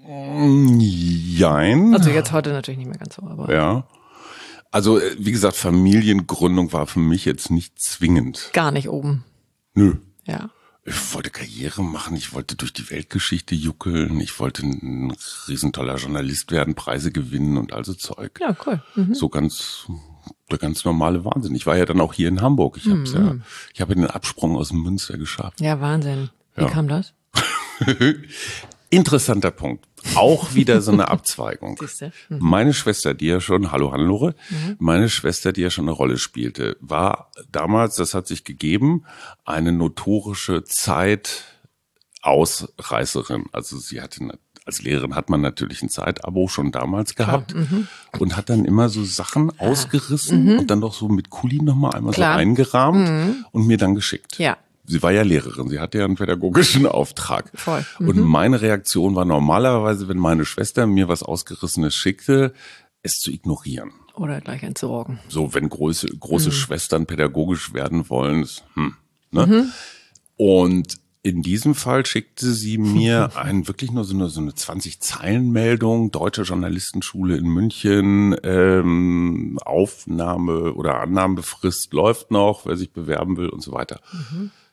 Jein. Also jetzt heute natürlich nicht mehr ganz so, aber. Ja. Also, wie gesagt, Familiengründung war für mich jetzt nicht zwingend. Gar nicht oben. Nö. Ja. Ich wollte Karriere machen, ich wollte durch die Weltgeschichte juckeln, ich wollte ein riesentoller Journalist werden, Preise gewinnen und also Zeug. Ja, cool. Mhm. So ganz, der ganz normale Wahnsinn. Ich war ja dann auch hier in Hamburg. Ich hab's mhm. ja, ich habe den Absprung aus Münster geschafft. Ja, Wahnsinn. Wie ja. kam das? Interessanter Punkt. Auch wieder so eine Abzweigung. Siehste? Mhm. Meine Schwester, die ja schon, hallo Hannelore, mhm. meine Schwester, die ja schon eine Rolle spielte, war damals, das hat sich gegeben, eine notorische Zeitausreißerin. Also sie hatte, als Lehrerin hat man natürlich ein Zeitabo schon damals gehabt mhm. und hat dann immer so Sachen ausgerissen mhm. und dann doch so mit Kuli nochmal einmal Klar. so eingerahmt mhm. und mir dann geschickt. Ja. Sie war ja Lehrerin, sie hatte ja einen pädagogischen Auftrag. Voll. Mhm. Und meine Reaktion war normalerweise, wenn meine Schwester mir was Ausgerissenes schickte, es zu ignorieren. Oder gleich entsorgen. So, wenn große, große mhm. Schwestern pädagogisch werden wollen, ist, hm, ne? Mhm. Und in diesem Fall schickte sie mir ein, wirklich nur so eine, so eine zwanzig-Zeilen-Meldung, Deutsche Journalistenschule in München, ähm, Aufnahme oder Annahmefrist läuft noch, wer sich bewerben will und so weiter. Mhm.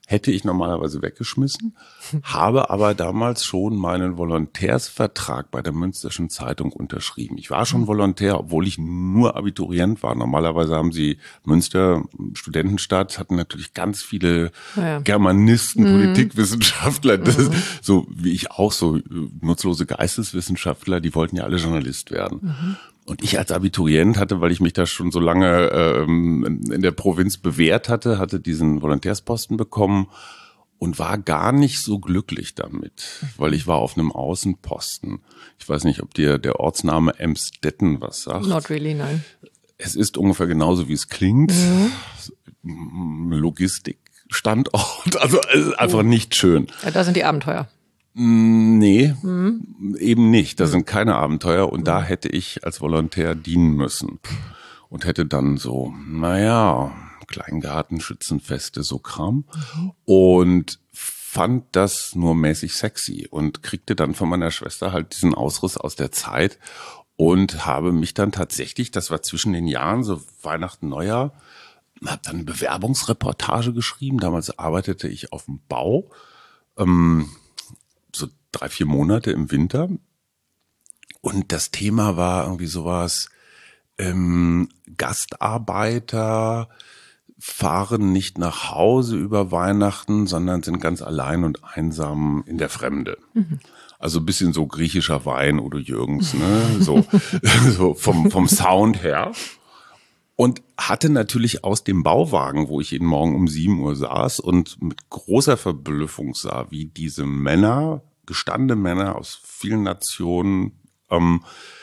hätte ich normalerweise weggeschmissen, habe aber damals schon meinen Volontärsvertrag bei der Münsterschen Zeitung unterschrieben. Ich war schon Volontär, obwohl ich nur Abiturient war. Normalerweise haben sie Münster, Studentenstadt, hatten natürlich ganz viele ja. Germanisten, mhm. Politikwissenschaftler, das, mhm. so wie ich auch, so nutzlose Geisteswissenschaftler, die wollten ja alle Journalist werden. Mhm. Und ich als Abiturient hatte, weil ich mich da schon so lange ähm, in der Provinz bewährt hatte, hatte diesen Volontärsposten bekommen und war gar nicht so glücklich damit, weil ich war auf einem Außenposten. Ich weiß nicht, ob dir der Ortsname Emstetten was sagt. Not really, nein. Es ist ungefähr genauso, wie es klingt. Mhm. Logistikstandort, also einfach nicht schön. Ja, da sind die Abenteuer. Nee, mhm. eben nicht. Das mhm. sind keine Abenteuer und mhm. da hätte ich als Volontär dienen müssen und hätte dann so, naja, Kleingarten, Schützenfeste, so Kram mhm. und fand das nur mäßig sexy und kriegte dann von meiner Schwester halt diesen Ausriss aus der Zeit und habe mich dann tatsächlich, das war zwischen den Jahren, so Weihnachten, Neujahr, habe dann eine Bewerbungsreportage geschrieben. Damals arbeitete ich auf dem Bau, ähm, so drei, vier Monate im Winter. Und das Thema war irgendwie sowas, ähm, Gastarbeiter fahren nicht nach Hause über Weihnachten, sondern sind ganz allein und einsam in der Fremde. Mhm. Also ein bisschen so griechischer Wein oder Jürgens, ne? So, so vom, vom Sound her. Und hatte natürlich aus dem Bauwagen, wo ich jeden Morgen um sieben Uhr saß und mit großer Verblüffung sah, wie diese Männer, gestandene Männer aus vielen Nationen, ähm,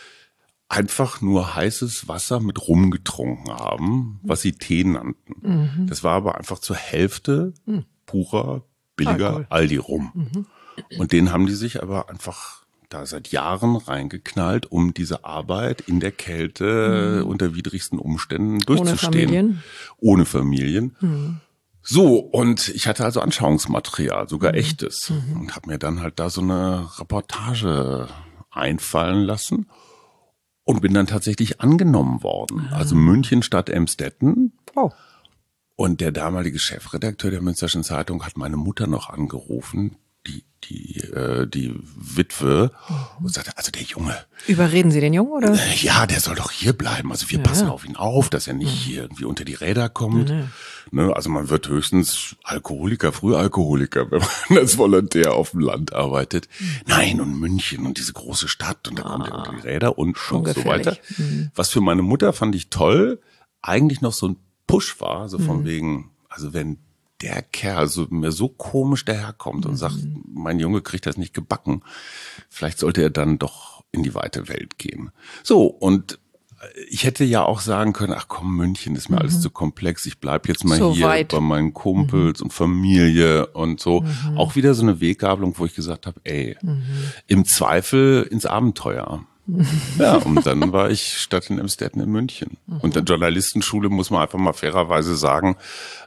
einfach nur heißes Wasser mit Rum getrunken haben, was sie Tee nannten. Mhm. Das war aber einfach zur Hälfte purer, billiger Alkohol. Aldi-Rum. Mhm. Und den haben die sich aber einfach da seit Jahren reingeknallt, um diese Arbeit in der Kälte mhm. unter widrigsten Umständen durchzustehen. Ohne Familien. Ohne Familien. Mhm. So, und ich hatte also Anschauungsmaterial, sogar mhm. echtes. Mhm. Und habe mir dann halt da so eine Reportage einfallen lassen und bin dann tatsächlich angenommen worden. Mhm. Also München statt Emstetten. Oh. Und der damalige Chefredakteur der Münsterschen Zeitung hat meine Mutter noch angerufen, die die äh, die Witwe, und sagte, also der Junge. Überreden Sie den Jungen, oder? Äh, ja, der soll doch hier bleiben. Also wir ja. passen auf ihn auf, dass er nicht mhm. hier irgendwie unter die Räder kommt. Mhm. Ne, also man wird höchstens Alkoholiker, Frühalkoholiker, wenn man als Volontär auf dem Land arbeitet. Mhm. Nein, und München und diese große Stadt und da ah. kommt er unter die Räder und, und so weiter. Mhm. Was für meine Mutter fand ich toll, eigentlich noch so ein Push war, so von mhm. wegen, also wenn der Kerl so mir so komisch daherkommt und mhm. sagt, mein Junge kriegt das nicht gebacken, vielleicht sollte er dann doch in die weite Welt gehen. So, und ich hätte ja auch sagen können, ach komm, München ist mir mhm. alles zu komplex, ich bleib jetzt mal so hier weit. bei meinen Kumpels mhm. und Familie und so. Mhm. Auch wieder so eine Weggabelung, wo ich gesagt habe, ey, mhm. im Zweifel ins Abenteuer. Ja, und dann war ich statt in Emstetten in München. Mhm. Und der Journalistenschule, muss man einfach mal fairerweise sagen,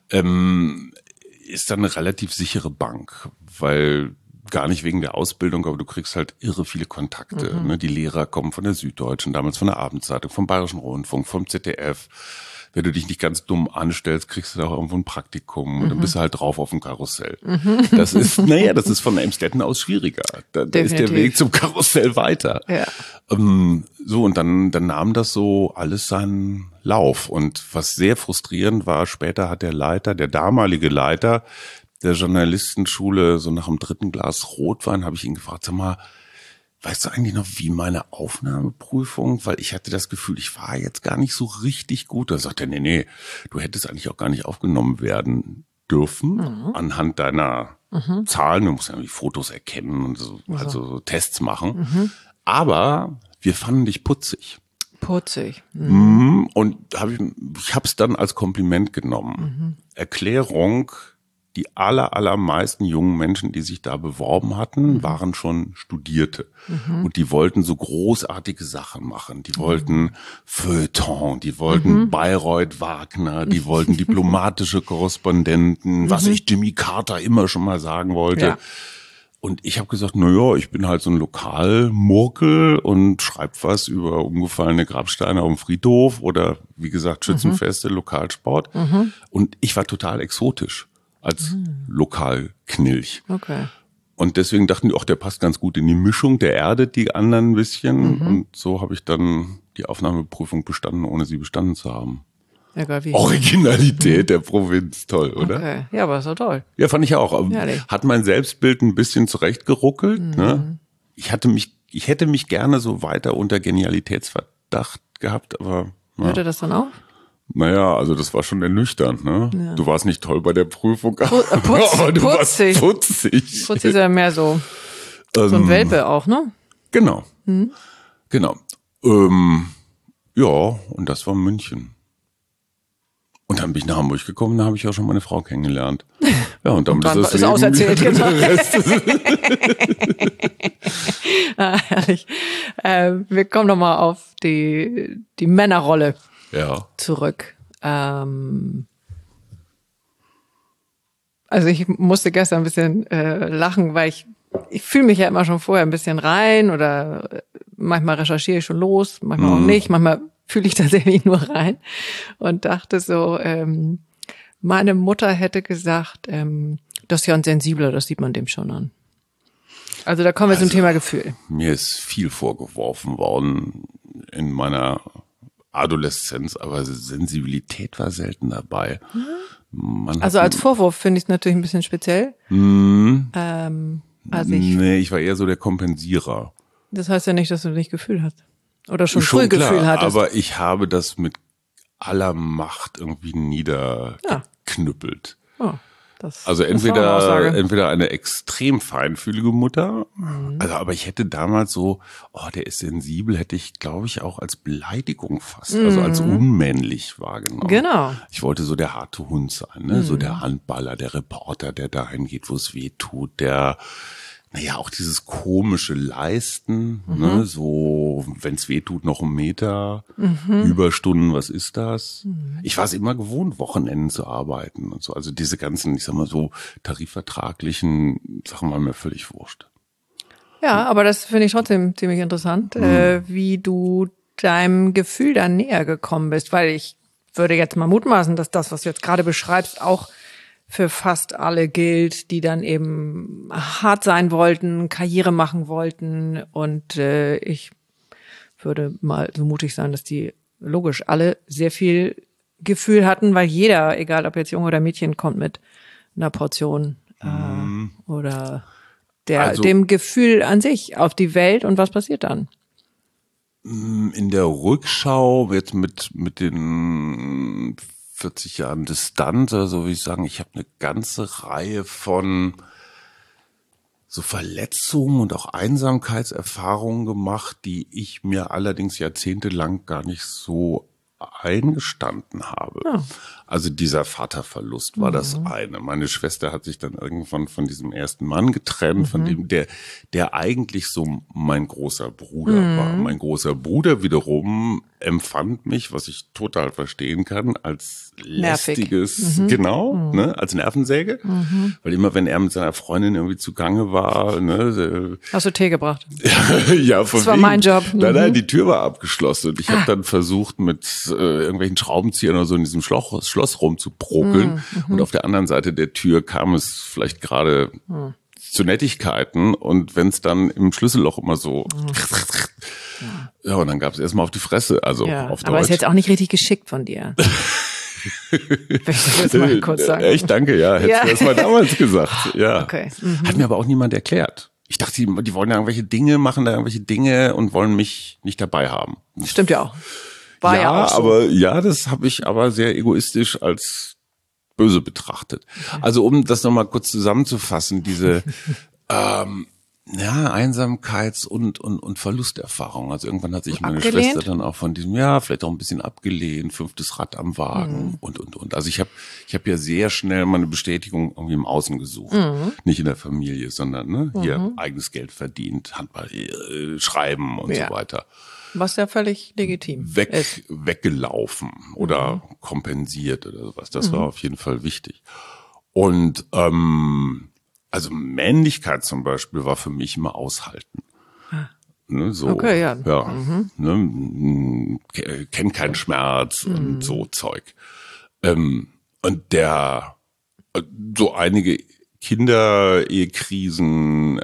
ähm, ist dann eine relativ sichere Bank, weil gar nicht wegen der Ausbildung, aber du kriegst halt irre viele Kontakte. Mhm. Ne? Die Lehrer kommen von der Süddeutschen, damals von der Abendzeitung, vom Bayerischen Rundfunk, vom Z D F. Wenn du dich nicht ganz dumm anstellst, kriegst du da auch irgendwo ein Praktikum mhm. und dann bist du halt drauf auf dem Karussell. Mhm. Das ist, naja, das ist von Emstetten aus schwieriger. Da, da ist der Weg zum Karussell weiter. Ja. Ähm, so, und dann, dann nahm das so alles seinen Lauf. Und was sehr frustrierend war, später hat der Leiter, der damalige Leiter der Journalistenschule, so nach dem dritten Glas Rotwein, habe ich ihn gefragt, sag mal, weißt du eigentlich noch, wie meine Aufnahmeprüfung? Weil ich hatte das Gefühl, ich war jetzt gar nicht so richtig gut. Da sagt er, nee, nee, du hättest eigentlich auch gar nicht aufgenommen werden dürfen mhm. anhand deiner mhm. Zahlen. Du musst ja irgendwie Fotos erkennen und so, also, also so Tests machen. Mhm. Aber wir fanden dich putzig. Putzig. Mhm. Und hab ich, ich habe es dann als Kompliment genommen. Mhm. Erklärung: Die aller, allermeisten jungen Menschen, die sich da beworben hatten, mhm. waren schon Studierte. Mhm. Und die wollten so großartige Sachen machen. Die wollten mhm. Feuilleton, die wollten mhm. Bayreuth Wagner, die wollten diplomatische Korrespondenten, mhm. was ich Jimmy Carter immer schon mal sagen wollte. Ja. Und ich habe gesagt, na ja, ich bin halt so ein Lokalmurkel und schreibe was über umgefallene Grabsteine auf dem Friedhof oder, wie gesagt, Schützenfeste, mhm. Lokalsport. Mhm. Und ich war total exotisch. als mhm. Lokalknilch. Okay. Und deswegen dachten die, ach, der passt ganz gut in die Mischung, der erdet die anderen ein bisschen. Mhm. Und so habe ich dann die Aufnahmeprüfung bestanden, ohne sie bestanden zu haben. Egal wie. Originalität mhm. der Provinz, toll, oder? Okay, ja, aber ist doch toll. Ja, fand ich auch. Ehrlich. Hat mein Selbstbild ein bisschen zurechtgeruckelt. Mhm. Ne? Ich hatte mich, ich hätte mich gerne so weiter unter Genialitätsverdacht gehabt, aber. Ja. Hört ihr das dann auf? Naja, also das war schon ernüchternd, ne? Ja. Du warst nicht toll bei der Prüfung, Putz, aber du putzig. warst putzig. Putzig ist ja mehr so, ähm, so ein Welpe auch, ne? Genau, hm? genau. Ähm, ja, und das war München. Und dann bin ich nach Hamburg gekommen, da habe ich auch schon meine Frau kennengelernt. Ja, und damit und dann ist das ist auserzählt, genau. ah, herrlich. Äh, wir kommen nochmal auf die, die Männerrolle. Ja. Zurück. Ähm, also ich musste gestern ein bisschen äh, lachen, weil ich ich fühle mich ja immer schon vorher ein bisschen rein oder manchmal recherchiere ich schon los, manchmal mm. auch nicht, manchmal fühle ich tatsächlich nur rein und dachte so, ähm, meine Mutter hätte gesagt, ähm, das ist ja ein Sensibler, das sieht man dem schon an. Also da kommen wir also, zum Thema Gefühl. Mir ist viel vorgeworfen worden in meiner Adoleszenz, aber Sensibilität war selten dabei. Man also als Vorwurf finde ich es natürlich ein bisschen speziell. Mm, ähm, also ich, nee, ich war eher so der Kompensierer. Das heißt ja nicht, dass du nicht Gefühl hast. Oder schon, schon früh klar, Gefühl hattest. Aber ich habe das mit aller Macht irgendwie niedergeknüppelt. Ja. Oh. Das, also entweder eine entweder eine extrem feinfühlige Mutter, mhm. also aber ich hätte damals so, oh, der ist sensibel, hätte ich, glaube ich, auch als Beleidigung fast, mhm. also als unmännlich wahrgenommen. Genau. Ich wollte so der harte Hund sein, ne, mhm. so der Handballer, der Reporter, der dahin geht, wo es weh tut, der naja, auch dieses komische Leisten, mhm. ne, so, wenn's weh tut, noch einen Meter, mhm. Überstunden, was ist das? Mhm. Ich war es immer gewohnt, Wochenenden zu arbeiten und so. Also diese ganzen, ich sag mal so, tarifvertraglichen Sachen waren mir völlig wurscht. Ja, aber das finde ich trotzdem ziemlich interessant, mhm. äh, wie du deinem Gefühl da näher gekommen bist, weil ich würde jetzt mal mutmaßen, dass das, was du jetzt gerade beschreibst, auch für fast alle gilt, die dann eben hart sein wollten, Karriere machen wollten. Und äh, ich würde mal so mutig sein, dass die logisch alle sehr viel Gefühl hatten, weil jeder, egal ob jetzt Junge oder Mädchen, kommt mit einer Portion äh, mhm. oder der also, dem Gefühl an sich auf die Welt. Und was passiert dann? In der Rückschau jetzt mit mit den vierzig Jahren Distanz, also würde ich sagen, ich habe eine ganze Reihe von so Verletzungen und auch Einsamkeitserfahrungen gemacht, die ich mir allerdings jahrzehntelang gar nicht so eingestanden habe. Ja. Also dieser Vaterverlust war mhm. das eine. Meine Schwester hat sich dann irgendwann von diesem ersten Mann getrennt, mhm. von dem, der, der eigentlich so mein großer Bruder mhm. war. Mein großer Bruder wiederum empfand mich, was ich total verstehen kann, als lästiges, mhm. genau, mhm. ne, als Nervensäge. Mhm. Weil immer, wenn er mit seiner Freundin irgendwie zugange war, ne. Hast du Tee gebracht? ja, von Das war wegen. mein Job. Mhm. Nein, nein, die Tür war abgeschlossen und ich habe dann versucht, mit äh, irgendwelchen Schraubenziehern oder so in diesem Schloss, Schloss rumzuprokeln. Mhm. Und auf der anderen Seite der Tür kam es vielleicht gerade mhm. zu Nettigkeiten und wenn es dann im Schlüsselloch immer so mhm. ja, und dann gab es erstmal auf die Fresse, also ja, auf Deutsch. Aber ist jetzt auch nicht richtig geschickt von dir. Will ich das jetzt mal kurz sagen. Echt, danke, ja. Hättest ja. du das mal damals gesagt. Ja. Okay. Mhm. Hat mir aber auch niemand erklärt. Ich dachte, die, die wollen ja irgendwelche Dinge, machen da irgendwelche Dinge und wollen mich nicht dabei haben. Stimmt ja auch. War ja, ja auch so. aber ja, das habe ich aber sehr egoistisch als böse betrachtet. Okay. Also um das nochmal kurz zusammenzufassen, diese ähm, ja, Einsamkeits- und, und, und Verlusterfahrung. Also irgendwann hat sich meine abgelehnt? Schwester dann auch von diesem, ja, vielleicht auch ein bisschen abgelehnt, fünftes Rad am Wagen mhm. und, und, und. Also ich habe ich hab ja sehr schnell meine Bestätigung irgendwie im Außen gesucht. Mhm. Nicht in der Familie, sondern ne, hier mhm. eigenes Geld verdient, Handball, äh, schreiben und ja. so weiter. Was ja völlig legitim Weg, ist. Weggelaufen oder mhm. kompensiert oder sowas. Das mhm. war auf jeden Fall wichtig. Und ähm, also Männlichkeit zum Beispiel war für mich immer aushalten. Ah. Ne, so, okay, ja. ja mhm. ne, kennt keinen Schmerz mhm. und so Zeug. Ähm, und der so einige Kinder, Ehekrisen,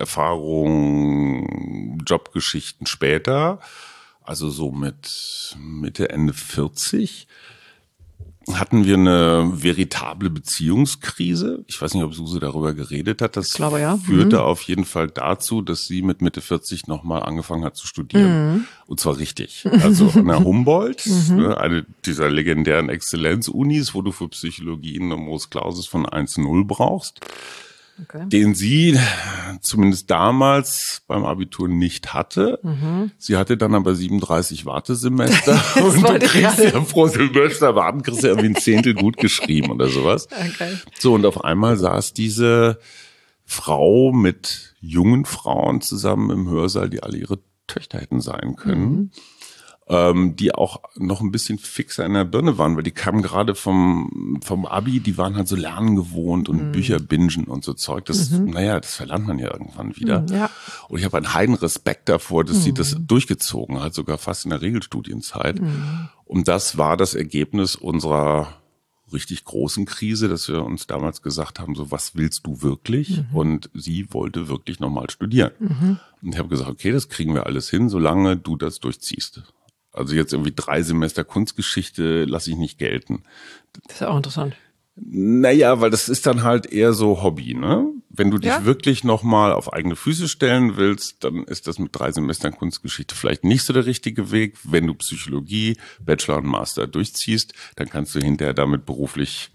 Erfahrungen, Jobgeschichten später, also so mit Mitte, Ende vierzig, hatten wir eine veritable Beziehungskrise. Ich weiß nicht, ob Suse darüber geredet hat. Das ich glaube, ja. führte mhm. auf jeden Fall dazu, dass sie mit Mitte vierzig nochmal angefangen hat zu studieren. Mhm. Und zwar richtig. Also an der Humboldt, mhm. ne, eine dieser legendären Exzellenz-Unis, wo du für Psychologie einen Numerus Clausus von eins null brauchst. Okay. Den sie zumindest damals beim Abitur nicht hatte. Mhm. Sie hatte dann aber siebenunddreißig Wartesemester und du kriegst ja pro Semester warten, kriegst ja irgendwie ein Zehntel gut geschrieben oder sowas. Okay. So, und auf einmal saß diese Frau mit jungen Frauen zusammen im Hörsaal, die alle ihre Töchter hätten sein können. Mhm. Ähm, die auch noch ein bisschen fixer in der Birne waren, weil die kamen gerade vom vom Abi, die waren halt so lernen gewohnt und mhm. Bücher bingen und so Zeug. Das, mhm. naja, das verlernt man ja irgendwann wieder. Mhm, ja. Und ich habe einen heiden Respekt davor, dass mhm. sie das durchgezogen hat, sogar fast in der Regelstudienzeit. Mhm. Und das war das Ergebnis unserer richtig großen Krise, dass wir uns damals gesagt haben, so, was willst du wirklich? Mhm. Und sie wollte wirklich nochmal studieren. Mhm. Und ich habe gesagt, okay, das kriegen wir alles hin, solange du das durchziehst. Also jetzt irgendwie drei Semester Kunstgeschichte lasse ich nicht gelten. Das ist auch interessant. Naja, weil das ist dann halt eher so Hobby, ne? Wenn du dich ja? wirklich nochmal auf eigene Füße stellen willst, dann ist das mit drei Semestern Kunstgeschichte vielleicht nicht so der richtige Weg. Wenn du Psychologie, Bachelor und Master durchziehst, dann kannst du hinterher damit beruflich,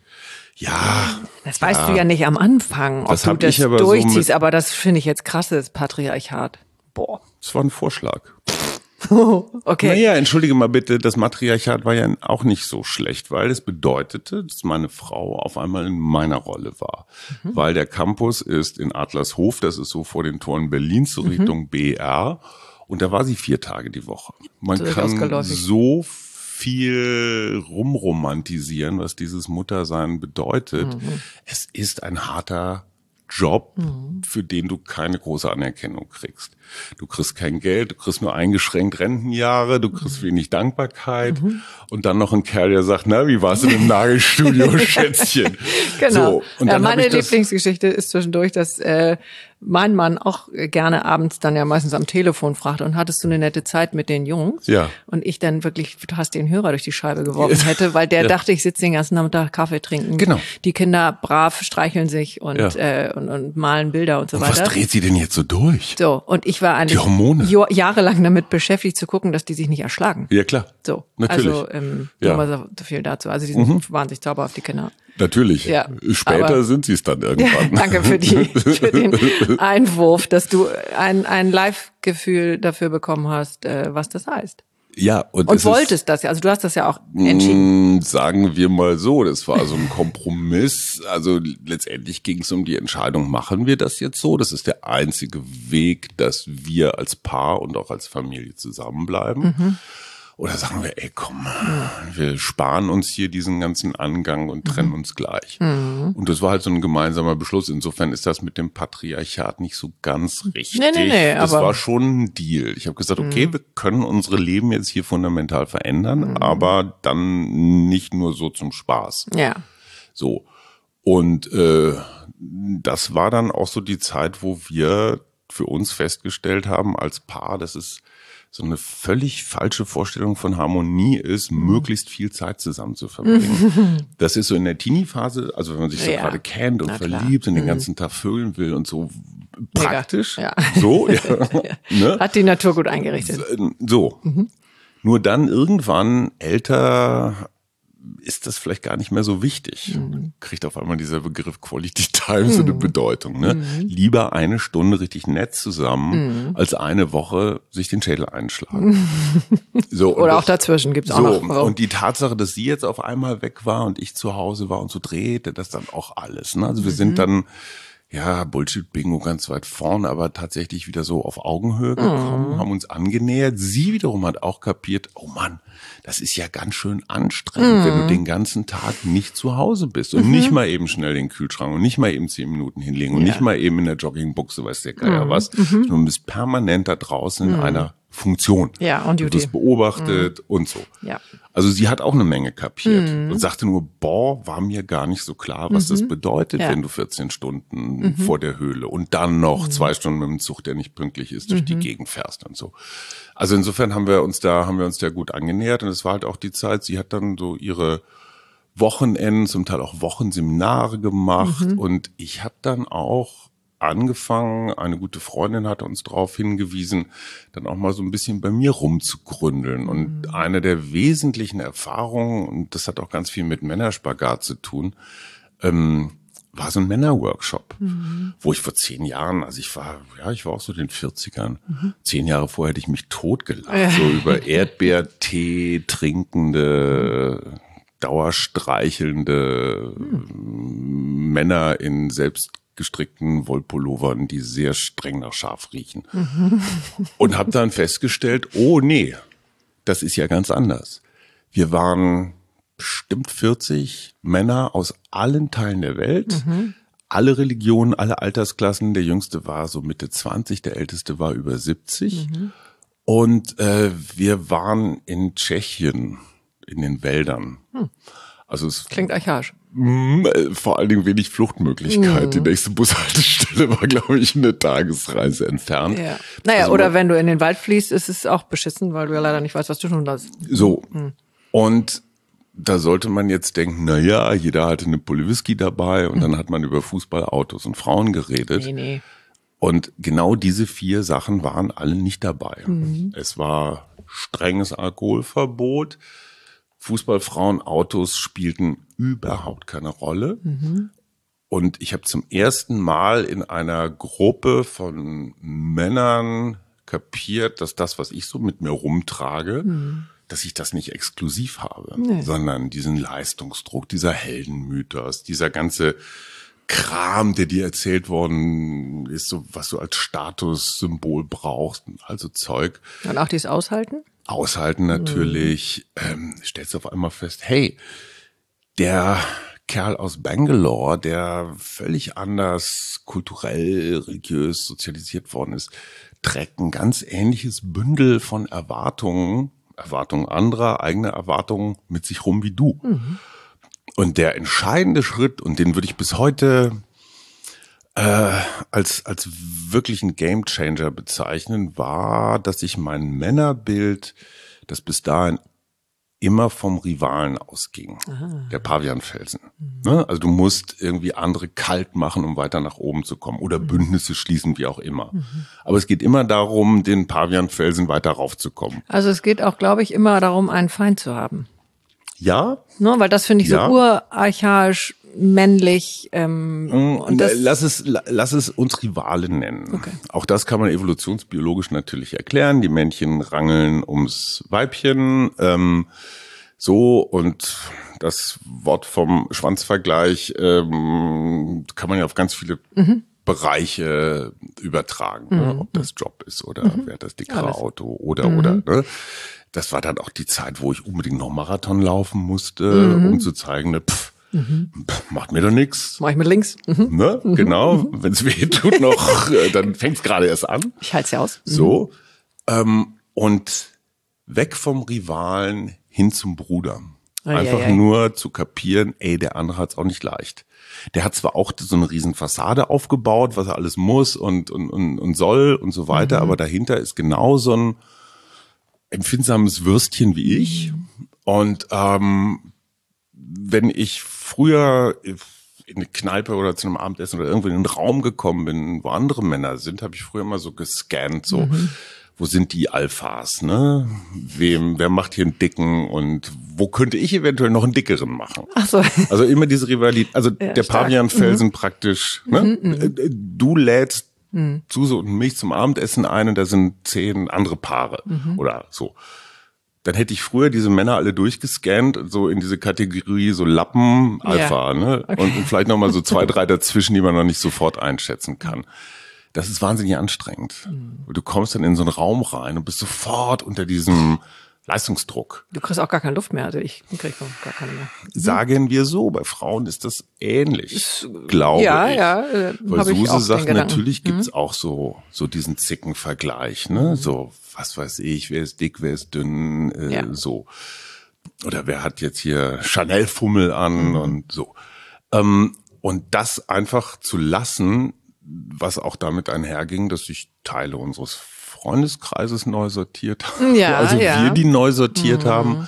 ja. Das weißt ja, du ja nicht am Anfang, ob das du das durchziehst, so aber das finde ich jetzt krasses Patriarchat. Boah. Das war ein Vorschlag. Okay. Naja, entschuldige mal bitte, das Matriarchat war ja auch nicht so schlecht, weil es bedeutete, dass meine Frau auf einmal in meiner Rolle war. Mhm. Weil der Campus ist in Adlershof, das ist so vor den Toren Berlins, so mhm. Richtung B R. Und da war sie vier Tage die Woche. Man so kann so viel rumromantisieren, was dieses Muttersein bedeutet. Mhm. Es ist ein harter Job, mhm. für den du keine große Anerkennung kriegst. Du kriegst kein Geld, du kriegst nur eingeschränkt Rentenjahre, du kriegst mhm. wenig Dankbarkeit mhm. und dann noch ein Kerl, der sagt, na, wie war's in dem Nagelstudio, Schätzchen? Genau. So, und ja, dann meine Lieblingsgeschichte ist zwischendurch, dass äh, mein Mann auch gerne abends dann ja meistens am Telefon fragt, und hattest du eine nette Zeit mit den Jungs? Ja. Und ich dann wirklich fast den Hörer durch die Scheibe geworfen hätte, weil der ja. dachte, ich sitze den ganzen Nachmittag Kaffee trinken. Genau. Die Kinder brav streicheln sich und, ja. äh, und, und malen Bilder und so und weiter. Was dreht sie denn jetzt so durch? So, und ich war eigentlich die Hormone. jahrelang damit beschäftigt zu gucken, dass die sich nicht erschlagen. Ja, klar. So, natürlich. Also ähm, ja. nur mal so viel dazu. Also die sind mhm. wahnsinnig zauberhaft, die Kinder. Natürlich. Ja, Später aber, sind sie es dann irgendwann. Ja, danke für, die, für den Einwurf, dass du ein, ein Live-Gefühl dafür bekommen hast, äh, was das heißt. Ja, und, und es wolltest ist, das ja, also du hast das ja auch entschieden. Mh, sagen wir mal so, das war so ein Kompromiss. Also letztendlich ging es um die Entscheidung, machen wir das jetzt so? Das ist der einzige Weg, dass wir als Paar und auch als Familie zusammenbleiben. Mhm. Oder sagen wir, ey, komm, wir sparen uns hier diesen ganzen Angang und trennen mhm. uns gleich. Mhm. Und das war halt so ein gemeinsamer Beschluss. Insofern ist das mit dem Patriarchat nicht so ganz richtig. Nee, nee, nee, das aber war schon ein Deal. Ich habe gesagt, okay, mhm. wir können unsere Leben jetzt hier fundamental verändern, mhm. aber dann nicht nur so zum Spaß. Ja. So. Und äh, das war dann auch so die Zeit, wo wir für uns festgestellt haben als Paar, dass es so eine völlig falsche Vorstellung von Harmonie ist, mhm. möglichst viel Zeit zusammen zu verbringen. Das ist so in der Teenie-Phase, also wenn man sich so ja. gerade kennt und Na verliebt klar. und den ganzen Tag vögeln will und so, Mega. praktisch. Ja. So, ja. Ne? Hat die Natur gut eingerichtet. So. Mhm. Nur dann irgendwann älter ist das vielleicht gar nicht mehr so wichtig. Mhm. Kriegt auf einmal dieser Begriff Quality Time mhm. so eine Bedeutung. Ne? Mhm. Lieber eine Stunde richtig nett zusammen, mhm. als eine Woche sich den Schädel einschlagen. So, Oder das, auch dazwischen gibt's auch so, noch. Oh. Und die Tatsache, dass sie jetzt auf einmal weg war und ich zu Hause war und so drehte das dann auch alles. Ne? Also wir mhm. sind dann ja, Bullshit-Bingo ganz weit vorne, aber tatsächlich wieder so auf Augenhöhe gekommen, mm. haben uns angenähert. Sie wiederum hat auch kapiert, oh Mann, das ist ja ganz schön anstrengend, mm. wenn du den ganzen Tag nicht zu Hause bist und mhm. nicht mal eben schnell den Kühlschrank und nicht mal eben zehn Minuten hinlegen und ja. nicht mal eben in der Joggingbuchse, weiß der Geier mm. was, mm. sondern du bist permanent da draußen mm. in einer Funktion. Ja, on duty. Du wirst beobachtet mhm. und so. Ja. Also sie hat auch eine Menge kapiert mhm. und sagte nur, boah, war mir gar nicht so klar, was mhm. das bedeutet, ja. wenn du vierzehn Stunden mhm. vor der Höhle und dann noch mhm. zwei Stunden mit dem Zug, der nicht pünktlich ist, durch mhm. die Gegend fährst und so. Also insofern haben wir uns da, haben wir uns da gut angenähert und es war halt auch die Zeit, sie hat dann so ihre Wochenenden, zum Teil auch Wochenseminare gemacht mhm. und ich habe dann auch angefangen, eine gute Freundin hatte uns darauf hingewiesen, dann auch mal so ein bisschen bei mir rumzugründeln. Und mhm. eine der wesentlichen Erfahrungen, und das hat auch ganz viel mit Männerspagat zu tun, ähm, war so ein Männerworkshop, mhm. wo ich vor zehn Jahren, also ich war, ja, ich war auch so in den vierzigern, mhm. zehn Jahre vorher hätte ich mich totgelacht, ja. so über Erdbeertee trinkende, dauerstreichelnde mhm. Männer in selbst gestrickten Wollpullovern, die sehr streng nach Schaf riechen. Mhm. Und habe dann festgestellt, oh nee, das ist ja ganz anders. Wir waren bestimmt vierzig Männer aus allen Teilen der Welt, mhm. alle Religionen, alle Altersklassen. Der Jüngste war so Mitte zwanzig, der Älteste war über siebzig. Mhm. Und äh, wir waren in Tschechien, in den Wäldern. Mhm. Also es klingt archaisch. Mh, vor allen Dingen wenig Fluchtmöglichkeit. Mhm. Die nächste Bushaltestelle war, glaube ich, eine Tagesreise entfernt. Ja. Naja, also, oder wenn du in den Wald fließt, ist es auch beschissen, weil du ja leider nicht weißt, was du tun sollst. So. Mhm. Und da sollte man jetzt denken, na ja, jeder hatte eine Pulle Whisky dabei und mhm. dann hat man über Fußball, Autos und Frauen geredet. Nee, nee. Und genau diese vier Sachen waren alle nicht dabei. Mhm. Es war strenges Alkoholverbot. Fußball, Frauen, Autos spielten überhaupt keine Rolle. Mhm. Und ich habe zum ersten Mal in einer Gruppe von Männern kapiert, dass das, was ich so mit mir rumtrage, mhm. dass ich das nicht exklusiv habe, nee. sondern diesen Leistungsdruck, dieser Heldenmythos, dieser ganze Kram, der dir erzählt worden ist, so was du als Statussymbol brauchst, also Zeug. Und auch dieses Aushalten? Aushalten natürlich, mhm. ähm, stellst du auf einmal fest, hey, der Kerl aus Bangalore, der völlig anders kulturell, religiös sozialisiert worden ist, trägt ein ganz ähnliches Bündel von Erwartungen, Erwartungen anderer, eigene Erwartungen mit sich rum wie du. Mhm. Und der entscheidende Schritt, und den würde ich bis heute äh, als als wirklichen Gamechanger bezeichnen, war, dass ich mein Männerbild, das bis dahin immer vom Rivalen ausging, Aha. der Pavianfelsen. Mhm. Ne? Also du musst irgendwie andere kalt machen, um weiter nach oben zu kommen oder mhm. Bündnisse schließen, wie auch immer. Mhm. Aber es geht immer darum, den Pavianfelsen weiter raufzukommen. Also es geht auch, glaube ich, immer darum, einen Feind zu haben. Ja. Ne, weil das finde ich ja. so urarchaisch, männlich. Ähm, und das lass es, lass es uns Rivalen nennen. Okay. Auch das kann man evolutionsbiologisch natürlich erklären. Die Männchen rangeln ums Weibchen. Ähm, so, und das Wort vom Schwanzvergleich ähm, kann man ja auf ganz viele mhm. Bereiche übertragen. Mhm. Ne? Ob das Job ist oder mhm. wer hat das dickere Alles. Auto oder, mhm. oder, ne? Das war dann auch die Zeit, wo ich unbedingt noch Marathon laufen musste, mhm. um zu zeigen, ne, pff, mhm. pff, macht mir doch nix. Mach ich mit links. Mhm. Ne? Mhm. Genau, mhm. wenn es weh tut noch, dann fängt's gerade erst an. Ich halte es ja aus. Mhm. So, ähm, und weg vom Rivalen hin zum Bruder. Oh, Einfach ja, ja. nur zu kapieren, ey, der andere hat's auch nicht leicht. Der hat zwar auch so eine riesen Fassade aufgebaut, was er alles muss und, und, und, und soll und so weiter, mhm. aber dahinter ist genau so ein empfindsames Würstchen wie ich. Und ähm, wenn ich früher in eine Kneipe oder zu einem Abendessen oder irgendwo in einen Raum gekommen bin, wo andere Männer sind, habe ich früher immer so gescannt, so, mhm. wo sind die Alphas, ne? Wem, wer macht hier einen Dicken und wo könnte ich eventuell noch einen Dickeren machen? Ach so. Also immer diese Rivalität, also ja, der Pavianfelsen mhm. praktisch, ne? Mhm, du lädst Mhm. Suse und mich zum Abendessen ein und da sind zehn andere Paare mhm. oder so. Dann hätte ich früher diese Männer alle durchgescannt, so in diese Kategorie so Lappen, Alpha, ja. ne? Okay. Und, und vielleicht nochmal so zwei, drei dazwischen, die man noch nicht sofort einschätzen kann. Das ist wahnsinnig anstrengend. Mhm. Du kommst dann in so einen Raum rein und bist sofort unter diesem Leistungsdruck. Du kriegst auch gar keine Luft mehr, also ich krieg gar keine mehr. Sagen wir so, bei Frauen ist das ähnlich, glaube ja, ich. Ja, ja. Weil Suse sagt, natürlich mhm. gibt's auch so so diesen Zickenvergleich, ne? Mhm. So, was weiß ich, wer ist dick, wer ist dünn, äh, ja. so. Oder wer hat jetzt hier Chanel-Fummel an mhm. und so. Ähm, und das einfach zu lassen, was auch damit einherging, dass sich Teile unseres Freundeskreises neu sortiert haben. Ja, also ja. wir die neu sortiert mhm. haben.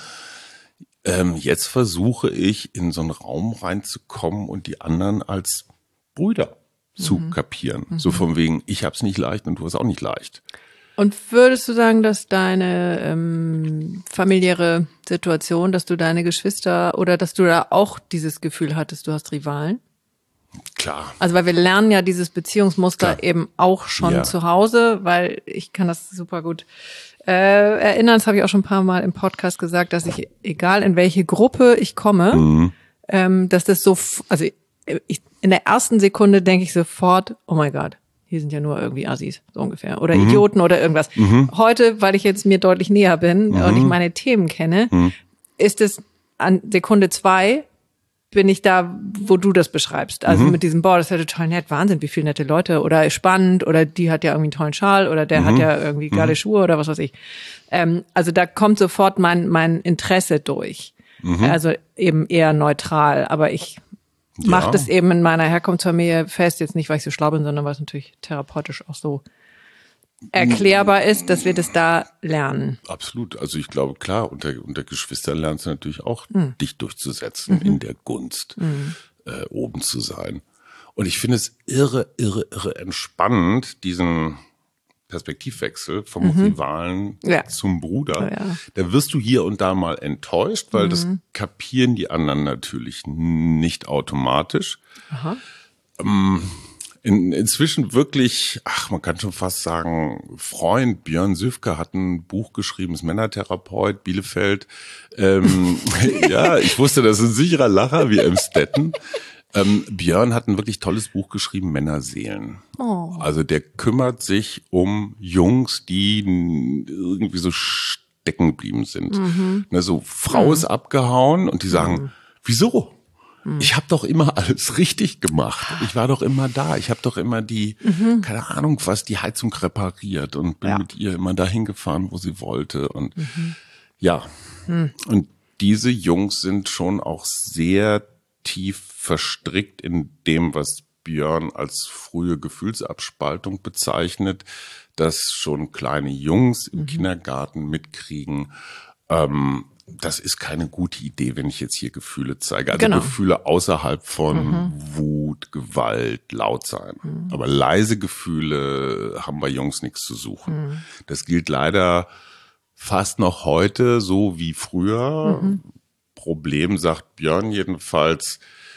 Ähm, jetzt versuche ich, in so einen Raum reinzukommen und die anderen als Brüder mhm. zu kapieren. Mhm. So von wegen, ich hab's nicht leicht und du hast auch nicht leicht. Und würdest du sagen, dass deine ähm, familiäre Situation, dass du deine Geschwister oder dass du da auch dieses Gefühl hattest, du hast Rivalen? Klar. Also weil wir lernen ja dieses Beziehungsmuster Klar. eben auch schon ja. zu Hause, weil ich kann das super gut äh, erinnern, das habe ich auch schon ein paar Mal im Podcast gesagt, dass ich, egal in welche Gruppe ich komme, mhm. ähm, dass das so, also ich, in der ersten Sekunde denke ich sofort, oh mein Gott, hier sind ja nur irgendwie Assis, so ungefähr, oder mhm. Idioten oder irgendwas. Mhm. Heute, weil ich jetzt mir deutlich näher bin mhm. und ich meine Themen kenne, mhm. ist es an Sekunde zwei bin ich da, wo du das beschreibst. Also mhm. mit diesem, boah, das ist ja total nett, Wahnsinn, wie viele nette Leute oder spannend oder die hat ja irgendwie einen tollen Schal oder der mhm. hat ja irgendwie geile mhm. Schuhe oder was weiß ich. Ähm, also da kommt sofort mein mein Interesse durch. Mhm. Also eben eher neutral, aber ich ja. mache das eben in meiner Herkunftsfamilie fest, jetzt nicht, weil ich so schlau bin, sondern weil es natürlich therapeutisch auch so erklärbar ist, dass wir das da lernen. Absolut. Also ich glaube, klar, unter, unter Geschwistern lernst du natürlich auch, mhm. dich durchzusetzen, mhm. in der Gunst, mhm. äh, oben zu sein. Und ich finde es irre, irre, irre entspannend, diesen Perspektivwechsel vom mhm. Rivalen ja. zum Bruder. Oh, ja. Da wirst du hier und da mal enttäuscht, weil mhm. das kapieren die anderen natürlich nicht automatisch. Aha. Ähm, In, inzwischen wirklich, ach, man kann schon fast sagen, Freund Björn Süfke hat ein Buch geschrieben, ist Männertherapeut, Bielefeld. Ähm, ja, ich wusste, das ist ein sicherer Lacher wie Emstetten. Ähm, Björn hat ein wirklich tolles Buch geschrieben, Männerseelen. Oh. Also der kümmert sich um Jungs, die irgendwie so stecken geblieben sind. Mhm. Ne, so, Frau mhm. ist abgehauen und die sagen, mhm. wieso? Ich habe doch immer alles richtig gemacht. Ich war doch immer da. Ich habe doch immer die, mhm. keine Ahnung was, die Heizung repariert und bin ja. mit ihr immer dahin gefahren, wo sie wollte. Und mhm. ja, mhm. und diese Jungs sind schon auch sehr tief verstrickt in dem, was Björn als frühe Gefühlsabspaltung bezeichnet, dass schon kleine Jungs im mhm. Kindergarten mitkriegen, ähm, das ist keine gute Idee, wenn ich jetzt hier Gefühle zeige. Also genau. Gefühle außerhalb von mhm. Wut, Gewalt, laut sein. Mhm. Aber leise Gefühle haben bei Jungs nichts zu suchen. Mhm. Das gilt leider fast noch heute, so wie früher. Mhm. Problem, sagt Björn jedenfalls,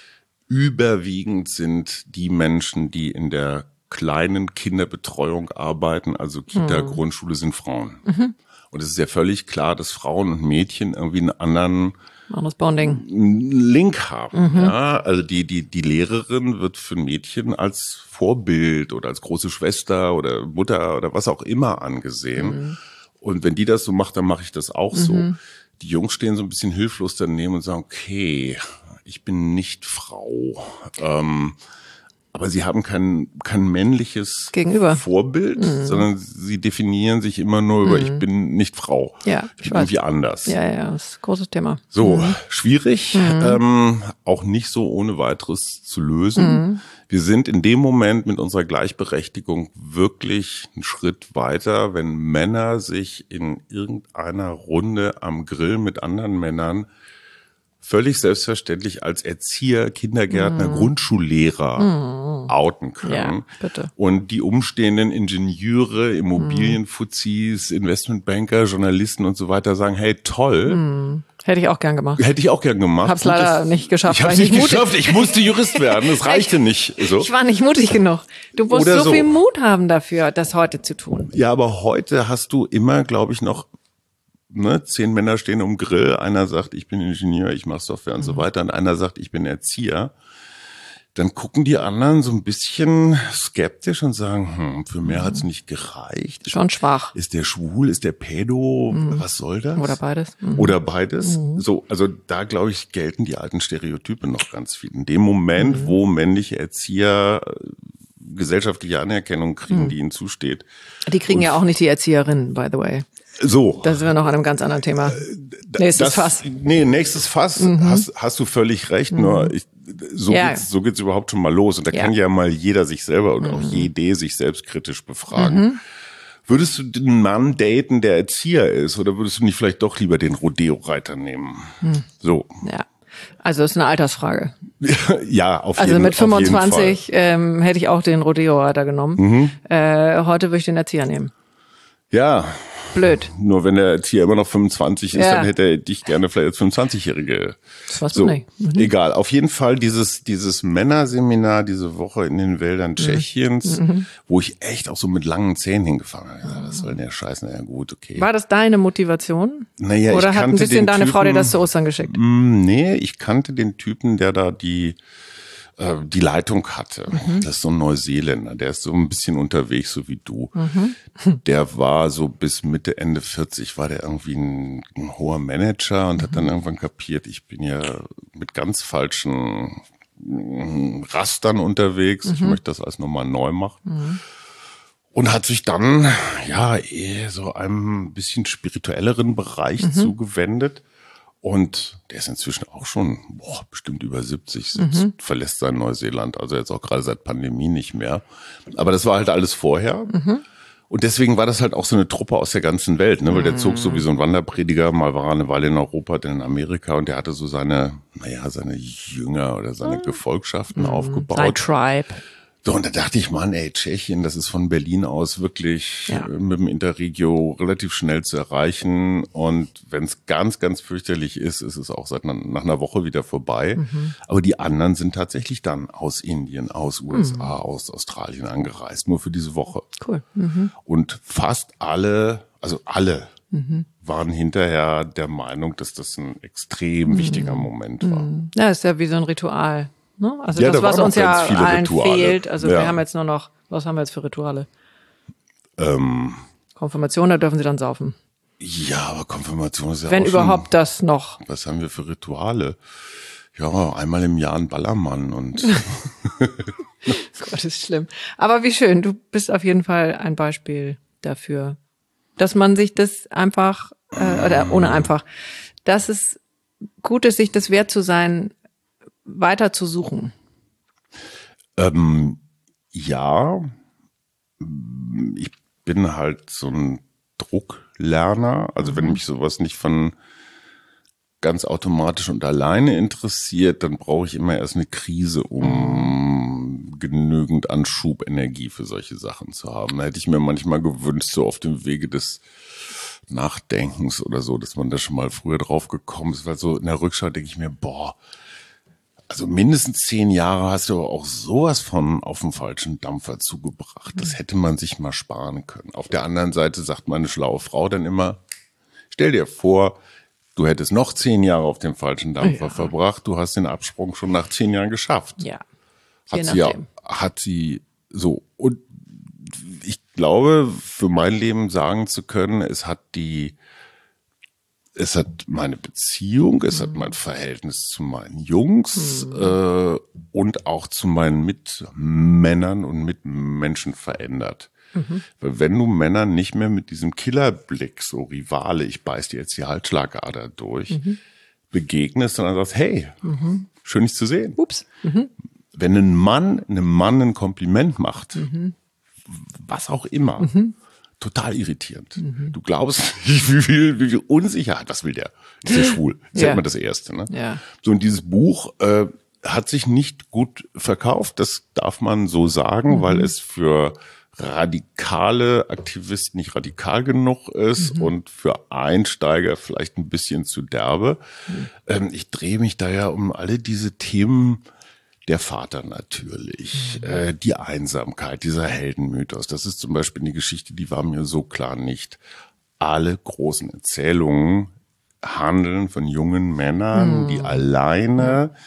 überwiegend sind die Menschen, die in der kleinen Kinderbetreuung arbeiten, also Kita, mhm. Grundschule, sind Frauen. Mhm. Und es ist ja völlig klar, dass Frauen und Mädchen irgendwie einen anderen anderes Bonding. Link haben. Mhm. Ja, also die, die, die Lehrerin wird für Mädchen als Vorbild oder als große Schwester oder Mutter oder was auch immer angesehen. Mhm. Und wenn die das so macht, dann mache ich das auch mhm. so. Die Jungs stehen so ein bisschen hilflos daneben und sagen, okay, ich bin nicht Frau. Ähm, aber sie haben kein, kein männliches Gegenüber. Vorbild, mhm. sondern sie definieren sich immer nur über, mhm. ich bin nicht Frau. Ja, ich bin irgendwie anders. Ja, ja, das ist ein großes Thema. So, mhm. schwierig, mhm. ähm, auch nicht so ohne weiteres zu lösen. Mhm. Wir sind in dem Moment mit unserer Gleichberechtigung wirklich einen Schritt weiter, wenn Männer sich in irgendeiner Runde am Grill mit anderen Männern völlig selbstverständlich als Erzieher, Kindergärtner, mm. Grundschullehrer mm. outen können. Ja, bitte. Und die umstehenden Ingenieure, Immobilienfuzis, Investmentbanker, Journalisten und so weiter sagen, hey, toll. Mm. Hätte ich auch gern gemacht. Hätte ich auch gern gemacht. Hab's leider das, nicht geschafft. Ich hab's nicht geschafft. Ich musste Jurist werden. Das reichte nicht. So. Ich war nicht mutig genug. Du musst so, so viel Mut haben dafür, das heute zu tun. Ja, aber heute hast du immer, glaube ich, noch Ne, zehn Männer stehen um Grill, einer sagt, ich bin Ingenieur, ich mache Software und mhm. so weiter, und einer sagt, ich bin Erzieher. dann gucken die anderen so ein bisschen skeptisch und sagen, hm, für mehr hat's nicht gereicht. Schon schwach. Ist der schwul, ist der Pädo, mhm. was soll das? Oder beides. Mhm. Oder beides. Mhm. So, also da, glaube ich, gelten die alten Stereotype noch ganz viel. In dem Moment, mhm. wo männliche Erzieher gesellschaftliche Anerkennung kriegen, mhm. die ihnen zusteht. Die kriegen und ja auch nicht die Erzieherinnen, by the way. So. Da sind wir noch an einem ganz anderen Thema. Nächstes das, Fass. Nee, nächstes Fass, mhm. hast, hast du völlig recht, mhm. nur ich, so, ja. geht's, so geht's überhaupt schon mal los. Und da ja. kann ja mal jeder sich selber oder mhm. auch jede sich selbstkritisch befragen. Mhm. Würdest du den Mann daten, der Erzieher ist, oder würdest du nicht vielleicht doch lieber den Rodeo-Reiter nehmen? Mhm. So. Ja. Also das ist eine Altersfrage. Ja, auf also jeden, mit fünfundzwanzig ähm, hätte ich auch den Rodeo-Reiter genommen. Mhm. Äh, heute würde ich den Erzieher nehmen. Ja. Blöd. Nur wenn der Erzieher immer noch fünfundzwanzig ist, ja. dann hätte er dich gerne vielleicht als fünfundzwanzigjährige. Das war's so, nicht. Mhm. Egal. Auf jeden Fall dieses dieses Männerseminar diese Woche in den Wäldern mhm. Tschechiens, mhm. wo ich echt auch so mit langen Zähnen hingefahren habe. Ja, was soll denn der Scheiß? Na ja, gut, okay. War das deine Motivation? Naja, Oder ich hat ein bisschen deine Typen, Frau dir das zu Ostern geschickt? Mh, nee, ich kannte den Typen, der da die die Leitung hatte. Mhm. Das ist so ein Neuseeländer, der ist so ein bisschen unterwegs, so wie du. Mhm. Der war so bis Mitte, Ende vierzig, war der irgendwie ein, ein hoher Manager und mhm. hat dann irgendwann kapiert, ich bin ja mit ganz falschen Rastern unterwegs, mhm. ich möchte das alles nochmal neu machen. Mhm. Und hat sich dann, ja, eher so einem bisschen spirituelleren Bereich mhm. zugewendet. Und der ist inzwischen auch schon boah, bestimmt über siebzig, mhm. verlässt sein Neuseeland, also jetzt auch gerade seit Pandemie nicht mehr. Aber das war halt alles vorher. Mhm. Und deswegen war das halt auch so eine Truppe aus der ganzen Welt, ne? Weil der zog so wie so ein Wanderprediger, mal war er eine Weile in Europa, dann in Amerika und der hatte so seine, naja, seine Jünger oder seine Gefolgschaften mhm. aufgebaut. Sein Tribe. So, und da dachte ich, Mann, ey, Tschechien, das ist von Berlin aus wirklich ja. mit dem Interregio relativ schnell zu erreichen. Und wenn es ganz, ganz fürchterlich ist, ist es auch seit nach einer Woche wieder vorbei. Mhm. Aber die anderen sind tatsächlich dann aus Indien, aus U S A, mhm. aus Australien angereist, nur für diese Woche. Cool. Mhm. Und fast alle, also alle, mhm. waren hinterher der Meinung, dass das ein extrem mhm. wichtiger Moment war. Ja, ist ja wie so ein Ritual. Ne? Also ja, das, da was uns ja allen Rituale. fehlt. Also ja. wir haben jetzt nur noch, was haben wir jetzt für Rituale? Ähm, Konfirmation, da dürfen sie dann saufen. Ja, aber Konfirmation ist ja Wenn auch überhaupt schon, das noch. Was haben wir für Rituale? Ja, einmal im Jahr ein Ballermann und Gott, ist schlimm. Aber wie schön, du bist auf jeden Fall ein Beispiel dafür, dass man sich das einfach, äh, oder ohne einfach, dass es gut ist, sich das wert zu sein, weiter zu suchen? Ähm, ja, ich bin halt so ein Drucklerner. Also mhm. wenn mich sowas nicht von ganz automatisch und alleine interessiert, dann brauche ich immer erst eine Krise, um mhm. genügend Anschubenergie für solche Sachen zu haben. Da hätte ich mir manchmal gewünscht, so auf dem Wege des Nachdenkens oder so, dass man da schon mal früher drauf gekommen ist, weil so in der Rückschau denke ich mir, boah, also mindestens zehn Jahre hast du aber auch sowas von auf den falschen Dampfer zugebracht. Das hätte man sich mal sparen können. Auf der anderen Seite sagt meine schlaue Frau dann immer, stell dir vor, du hättest noch zehn Jahre auf dem falschen Dampfer ja. verbracht, du hast den Absprung schon nach zehn Jahren geschafft. Ja. Hat sie ja, hat sie so. Und ich glaube, für mein Leben sagen zu können, es hat die Es hat meine Beziehung, es mhm. hat mein Verhältnis zu meinen Jungs mhm. äh, und auch zu meinen Mitmännern und Mitmenschen verändert. Mhm. Weil wenn du Männern nicht mehr mit diesem Killerblick, so Rivale, ich beiß dir jetzt die Halsschlagader durch, mhm. begegnest, dann sagst, hey, mhm. schön dich zu sehen. Ups. Mhm. Wenn ein Mann einem Mann ein Kompliment macht, mhm. was auch immer, mhm. total irritierend. Mhm. Du glaubst nicht, wie viel, wie viel Unsicherheit, was will der? Ist der schwul? Das ist ja immer das Erste. Ne? Ja. So, und dieses Buch äh, hat sich nicht gut verkauft, das darf man so sagen, mhm. weil es für radikale Aktivisten nicht radikal genug ist mhm. und für Einsteiger vielleicht ein bisschen zu derbe. Mhm. Ähm, ich drehe mich da ja um alle diese Themen. Der Vater natürlich, mhm. äh, die Einsamkeit, dieser Heldenmythos. Das ist zum Beispiel eine Geschichte, die war mir so klar nicht. Alle großen Erzählungen handeln von jungen Männern, mhm. die alleine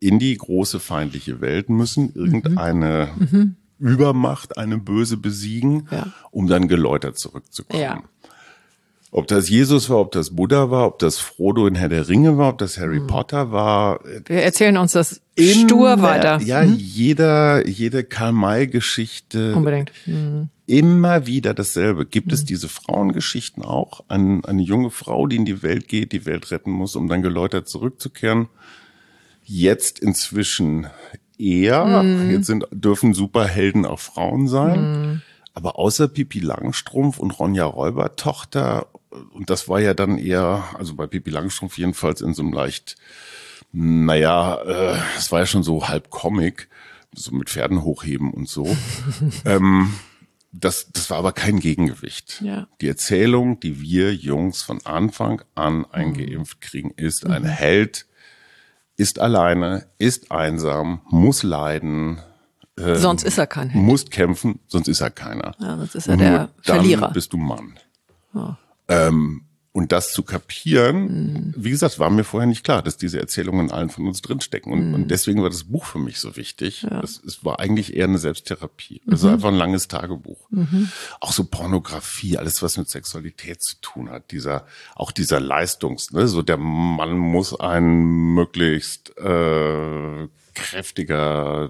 in die große feindliche Welt müssen, irgendeine mhm. Übermacht, eine Böse besiegen, ja. um dann geläutert zurückzukommen. Ja. Ob das Jesus war, ob das Buddha war, ob das Frodo in Herr der Ringe war, ob das Harry mhm. Potter war. Wir erzählen uns das stur weiter. Ja, mhm. jeder, jede Karl-May-Geschichte. Unbedingt. Mhm. Immer wieder dasselbe. Gibt mhm. es diese Frauengeschichten auch? Eine, eine junge Frau, die in die Welt geht, die Welt retten muss, um dann geläutert zurückzukehren. Jetzt inzwischen eher. Mhm. Jetzt sind, dürfen Superhelden auch Frauen sein. Mhm. Aber außer Pippi Langstrumpf und Ronja Räubertochter, und das war ja dann eher, also bei Pippi Langstrumpf jedenfalls in so einem leicht, naja, äh, das war ja schon so halb Comic, so mit Pferden hochheben und so. ähm, das, das war aber kein Gegengewicht. Ja. Die Erzählung, die wir Jungs von Anfang an eingeimpft kriegen, ist, ein Held ist alleine, ist einsam, muss leiden, Ähm, sonst ist er kein Held. Musst kämpfen, sonst ist er keiner. Ja, sonst ist er der Nur Verlierer. Dann bist du Mann. Oh. Ähm, und das zu kapieren, mm. wie gesagt, war mir vorher nicht klar, dass diese Erzählungen in allen von uns drinstecken. Und, mm. und deswegen war das Buch für mich so wichtig. Ja. Es, es war eigentlich eher eine Selbsttherapie. Es mhm. war einfach ein langes Tagebuch. Mhm. Auch so Pornografie, alles was mit Sexualität zu tun hat. Dieser, auch dieser Leistungs, ne, so der Mann muss ein möglichst äh, kräftiger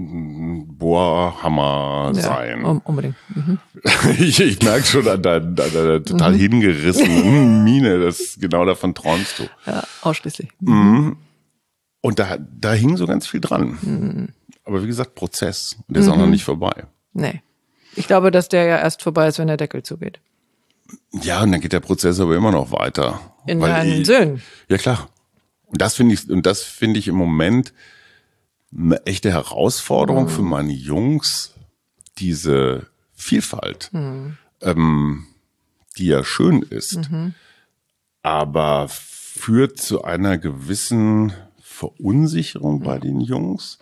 Bohrhammer ja, sein. Um, unbedingt. Mhm. Ich, ich merke schon an deiner, deiner total mhm. hingerissenen Miene, dass genau davon träumst du. Ja, ausschließlich. Mhm. Und da, da hing so ganz viel dran. Mhm. Aber wie gesagt, Prozess. Und der ist mhm. auch noch nicht vorbei. Nee. Ich glaube, dass der ja erst vorbei ist, wenn der Deckel zugeht. Ja, und dann geht der Prozess aber immer noch weiter. In deinen Söhnen. Ja, klar. Und das finde ich, und das finde ich im Moment eine echte Herausforderung mhm. für meine Jungs, diese Vielfalt, mhm. ähm, die ja schön ist, mhm. aber führt zu einer gewissen Verunsicherung mhm. bei den Jungs.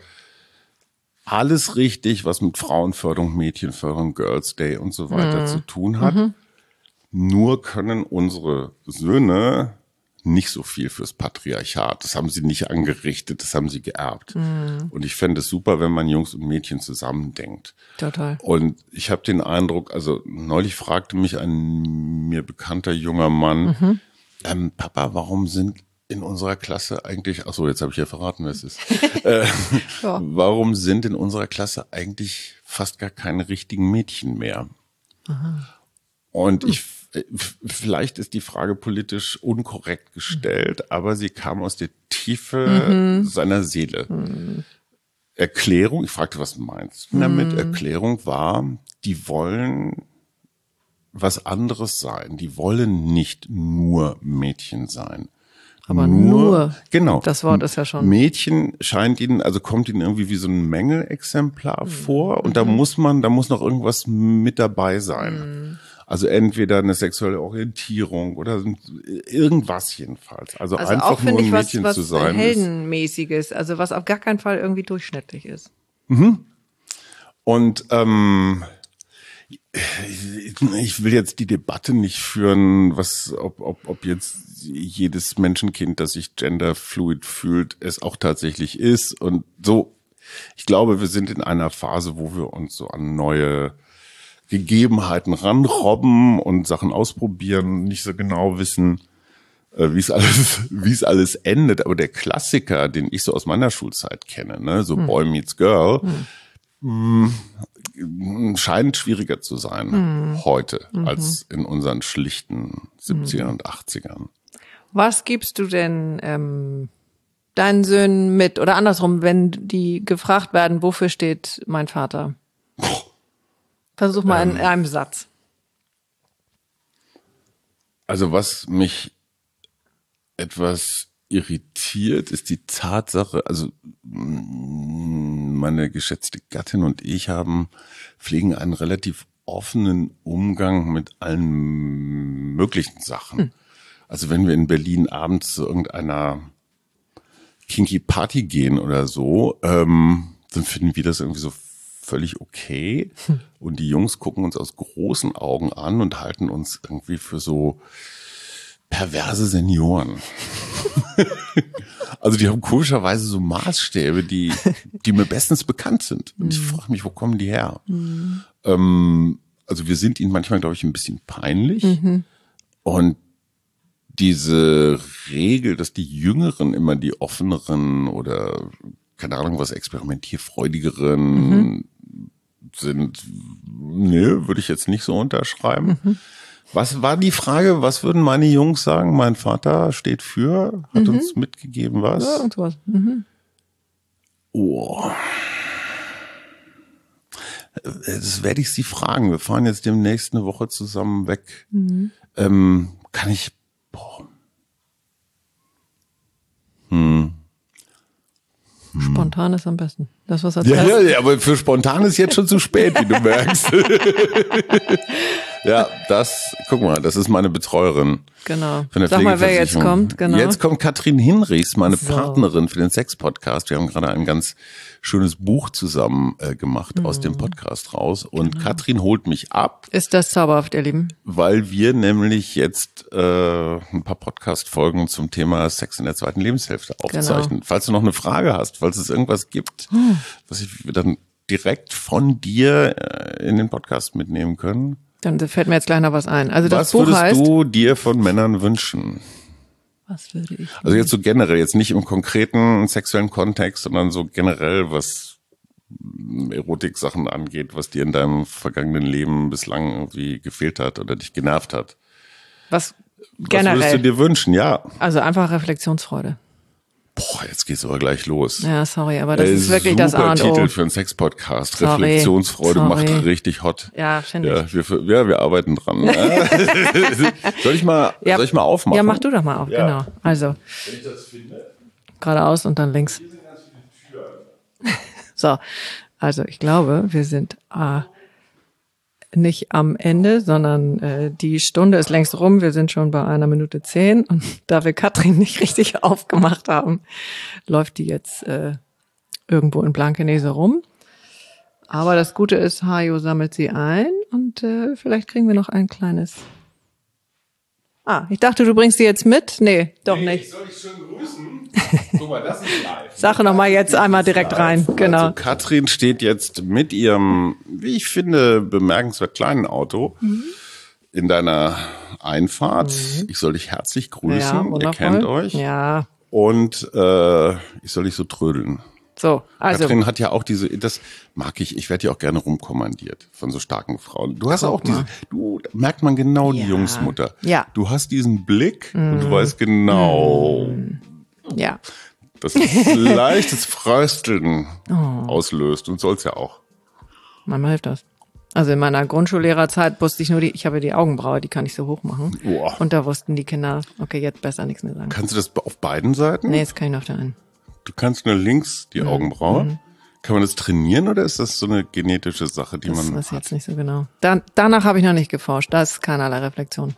Alles richtig, was mit Frauenförderung, Mädchenförderung, Girls Day und so weiter mhm. zu tun hat. Mhm. Nur können unsere Söhne nicht so viel fürs Patriarchat. Das haben sie nicht angerichtet, das haben sie geerbt. Mhm. Und ich fände es super, wenn man Jungs und Mädchen zusammendenkt. Total. Und ich habe den Eindruck, also neulich fragte mich ein mir bekannter junger Mann, mhm. ähm, Papa, warum sind in unserer Klasse eigentlich, ach so, jetzt habe ich ja verraten, wer es ist. äh, ja. Warum sind in unserer Klasse eigentlich fast gar keine richtigen Mädchen mehr? Aha. Und hm. ich Vielleicht ist die Frage politisch unkorrekt gestellt, aber sie kam aus der Tiefe mhm. seiner Seele. Mhm. Erklärung, ich fragte, was meinst du damit? Mhm. Erklärung war, die wollen was anderes sein. Die wollen nicht nur Mädchen sein. Aber nur, nur, genau. Das Wort ist ja schon. Mädchen scheint ihnen, also kommt ihnen irgendwie wie so ein Mängelexemplar mhm. vor und da muss man, da muss noch irgendwas mit dabei sein. Mhm. Also entweder eine sexuelle Orientierung oder irgendwas jedenfalls. Also, also einfach auch, nur ein ich, Mädchen was, zu sein. Was Heldenmäßiges, also was auf gar keinen Fall irgendwie durchschnittlich ist. Mhm. Und ähm, ich will jetzt die Debatte nicht führen, was ob, ob, ob jetzt jedes Menschenkind, das sich genderfluid fühlt, es auch tatsächlich ist. Und so, ich glaube, wir sind in einer Phase, wo wir uns so an neue Gegebenheiten ranrobben und Sachen ausprobieren, nicht so genau wissen, äh, wie es alles, wie es alles endet. Aber der Klassiker, den ich so aus meiner Schulzeit kenne, ne, so hm. Boy Meets Girl, hm. mh, scheint schwieriger zu sein hm. heute mhm. als in unseren schlichten siebzigern und achtzigern. Was gibst du denn ähm, deinen Söhnen mit? Oder andersrum, wenn die gefragt werden, wofür steht mein Vater? Versuch mal in ähm, einem Satz. Also was mich etwas irritiert, ist die Tatsache, also meine geschätzte Gattin und ich haben, pflegen einen relativ offenen Umgang mit allen möglichen Sachen. Hm. Also wenn wir in Berlin abends zu irgendeiner kinky Party gehen oder so, ähm, dann finden wir das irgendwie so völlig okay. Hm. Und die Jungs gucken uns aus großen Augen an und halten uns irgendwie für so perverse Senioren. Also die haben komischerweise so Maßstäbe, die, die mir bestens bekannt sind. Und ich frage mich, wo kommen die her? Mhm. Ähm, also wir sind ihnen manchmal, glaube ich, ein bisschen peinlich. Mhm. Und diese Regel, dass die Jüngeren immer die offeneren oder, keine Ahnung was, experimentierfreudigeren mhm. sind, nee, würde ich jetzt nicht so unterschreiben. Mhm. Was war die Frage? Was würden meine Jungs sagen? Mein Vater steht für, hat mhm. uns mitgegeben, was? Ja, und sowas. Mhm. Oh. Das werde ich Sie fragen. Wir fahren jetzt demnächst eine Woche zusammen weg. Mhm. Ähm, kann ich, boah. Hm. Spontan ist am besten. Das, was ja, ja, ja, aber für spontan ist jetzt schon zu spät, wie du merkst. Ja, das, guck mal, das ist meine Betreuerin. Genau. Sag mal, wer jetzt kommt. Genau. Jetzt kommt Katrin Hinrichs, meine so. Partnerin für den Sex-Podcast. Wir haben gerade ein ganz schönes Buch zusammen äh, gemacht mhm. aus dem Podcast raus. Und genau. Katrin holt mich ab. Ist das zauberhaft, ihr Lieben? Weil wir nämlich jetzt äh, ein paar Podcast-Folgen zum Thema Sex in der zweiten Lebenshälfte aufzeichnen. Genau. Falls du noch eine Frage hast, falls es irgendwas gibt, hm. was ich dann direkt von dir äh, in den Podcast mitnehmen können. Dann fällt mir jetzt gleich noch was ein. Also das was Buch würdest heißt, du dir von Männern wünschen? Was würde ich? Also jetzt so generell, jetzt nicht im konkreten sexuellen Kontext, sondern so generell, was Erotik-Sachen angeht, was dir in deinem vergangenen Leben bislang irgendwie gefehlt hat oder dich genervt hat. Was generell? Was würdest du dir wünschen? Ja. Also einfach Reflexionsfreude. Boah, jetzt geht's aber gleich los. Ja, sorry, aber das äh, ist wirklich das A und O. Titel für einen Sex-Podcast. Sorry. Reflexionsfreude sorry. Macht richtig hot. Ja, finde ja, ich. Wir, ja, wir arbeiten dran. soll ich mal, ja. soll ich mal aufmachen? Ja, mach du doch mal auf, ja. Genau. Also. Wenn ich das finde. Geradeaus und dann links. Hier sind ganz viele Türen. So, also ich glaube, wir sind äh, nicht am Ende, sondern äh, die Stunde ist längst rum. Wir sind schon bei einer Minute zehn und da wir Katrin nicht richtig aufgemacht haben, läuft die jetzt äh, irgendwo in Blankenese rum. Aber das Gute ist, Hajo sammelt sie ein und äh, vielleicht kriegen wir noch ein kleines... Ah, ich dachte, du bringst sie jetzt mit? Nee, doch nee, nicht. Soll ich schon grüßen? Guck mal, das ist live. Sache noch mal jetzt einmal direkt rein, genau. Also Katrin steht jetzt mit ihrem, wie ich finde, bemerkenswert kleinen Auto mhm. in deiner Einfahrt. Mhm. Ich soll dich herzlich grüßen. Ja, ihr kennt euch. Ja. Und äh, ich soll dich so trödeln. So, also. Katrin hat ja auch diese, das mag ich, ich werde ja auch gerne rumkommandiert von so starken Frauen. Du hast auch diese, du, da merkt man genau ja. die Jungsmutter. Ja. Du hast diesen Blick mm. und du weißt genau. Mm. Ja. Dass es leichtes Frösteln oh. auslöst und soll's ja auch. Manchmal hilft das. Also in meiner Grundschullehrerzeit wusste ich nur die, ich habe die Augenbraue, die kann ich so hoch machen. Boah. Und da wussten die Kinder, okay, jetzt besser nichts mehr sagen. Kannst du das auf beiden Seiten? Nee, das kann ich nur auf der einen. Du kannst nur links die mhm. Augenbraue. Mhm. Kann man das trainieren oder ist das so eine genetische Sache, die das man weiß ich hat? Jetzt nicht so genau. Da, danach habe ich noch nicht geforscht. Da ist keinerlei Reflexion.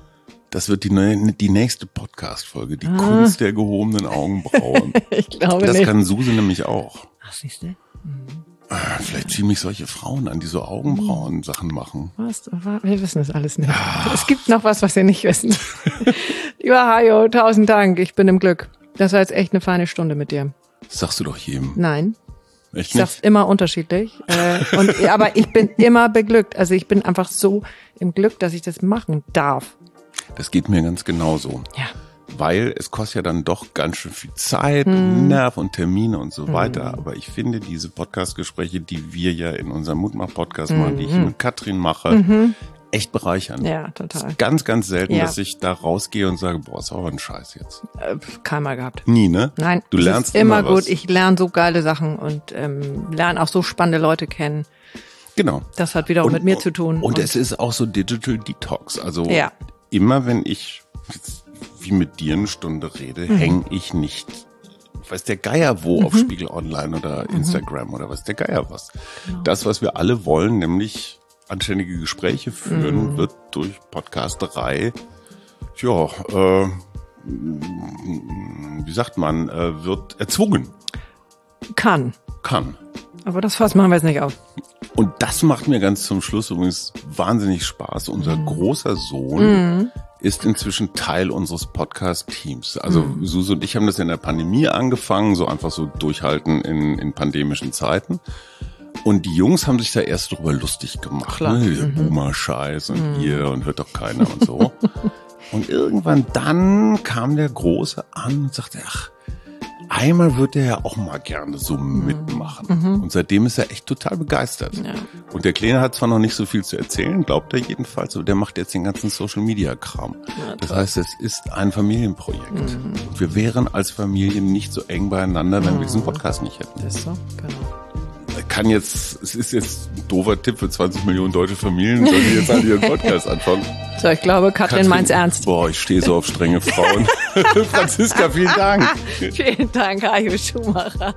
Das wird die, neue, die nächste Podcast-Folge, die ah. Kunst der gehobenen Augenbrauen. Ich glaube das nicht. Das kann Suse nämlich auch. Ach, siehst du? Mhm. Vielleicht ziehen mich solche Frauen an, die so Augenbrauen-Sachen machen. Was? Wir wissen das alles nicht. Ja. Es gibt noch was, was wir nicht wissen. Lieber Hajo, tausend Dank. Ich bin im Glück. Das war jetzt echt eine feine Stunde mit dir. Das sagst du doch jedem. Nein. Echt ich sag's immer unterschiedlich. Äh, und, aber ich bin immer beglückt. Also ich bin einfach so im Glück, dass ich das machen darf. Das geht mir ganz genauso. Ja. Weil es kostet ja dann doch ganz schön viel Zeit, hm. Nerv und Termine und so hm. weiter. Aber ich finde diese Podcast-Gespräche, die wir ja in unserem Mutmach-Podcast hm. machen, die ich mit Katrin mache, mhm. echt bereichern. Ja, total. Es ist ganz, ganz selten, ja. dass ich da rausgehe und sage, boah, ist aber ein Scheiß jetzt. Äh, keinmal gehabt. Nie, ne? Nein. Du lernst immer, immer gut. was. Ich lerne so geile Sachen und ähm, lerne auch so spannende Leute kennen. Genau. Das hat wieder auch und, mit mir zu tun. Und, und es ist auch so Digital Detox. Also ja. immer wenn ich wie mit dir eine Stunde rede, mhm. hänge ich nicht, weiß der Geier wo, mhm. auf Spiegel Online oder mhm. Instagram oder weiß der Geier was. Genau. Das, was wir alle wollen, nämlich anständige Gespräche führen, mhm. wird durch Podcasterei, ja, äh, wie sagt man, äh, wird erzwungen. Kann. Kann. Aber das Fass machen wir jetzt nicht auf. Und das macht mir ganz zum Schluss übrigens wahnsinnig Spaß. Unser mhm. großer Sohn, mhm. ist inzwischen Teil unseres Podcast-Teams. Also mhm. Suse und ich haben das in der Pandemie angefangen, so einfach so durchhalten in, in pandemischen Zeiten. Und die Jungs haben sich da erst drüber lustig gemacht. Ne? Mhm. Boomer-Scheiß und mhm. ihr und hört doch keiner und so. Und irgendwann dann kam der Große an und sagte, ach, einmal wird er ja auch mal gerne so mitmachen. Mhm. Und seitdem ist er echt total begeistert. Ja. Und der Kleine hat zwar noch nicht so viel zu erzählen, glaubt er jedenfalls, aber der macht jetzt den ganzen Social-Media-Kram. Ja, das heißt, es ist ein Familienprojekt. Mhm. Und wir wären als Familie nicht so eng beieinander, wenn mhm. wir diesen Podcast nicht hätten. Das ist so, genau. Kann jetzt, es ist jetzt ein doofer Tipp für zwanzig Millionen deutsche Familien, sollen die jetzt alle ihren Podcast anfangen. So, ich glaube, Katrin, Katrin meint's ernst. Boah, ich stehe so auf strenge Frauen. Franziska, vielen Dank. Vielen Dank, Hajo Schumacher.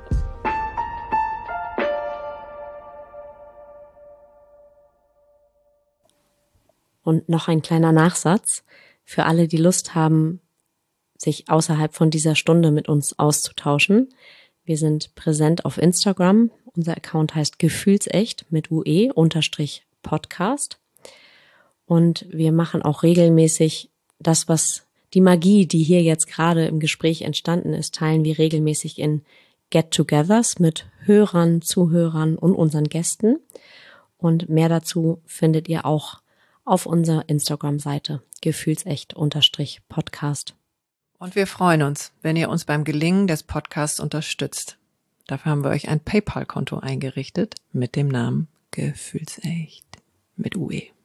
Und noch ein kleiner Nachsatz für alle, die Lust haben, sich außerhalb von dieser Stunde mit uns auszutauschen. Wir sind präsent auf Instagram. Unser Account heißt Gefühlsecht mit U E unterstrich Podcast. Und wir machen auch regelmäßig das, was die Magie, die hier jetzt gerade im Gespräch entstanden ist, teilen wir regelmäßig in Get-togethers mit Hörern, Zuhörern und unseren Gästen. Und mehr dazu findet ihr auch auf unserer Instagram-Seite Gefühlsecht unterstrich Podcast. Und wir freuen uns, wenn ihr uns beim Gelingen des Podcasts unterstützt. Dafür haben wir euch ein PayPal-Konto eingerichtet mit dem Namen Gefühlsecht mit U E.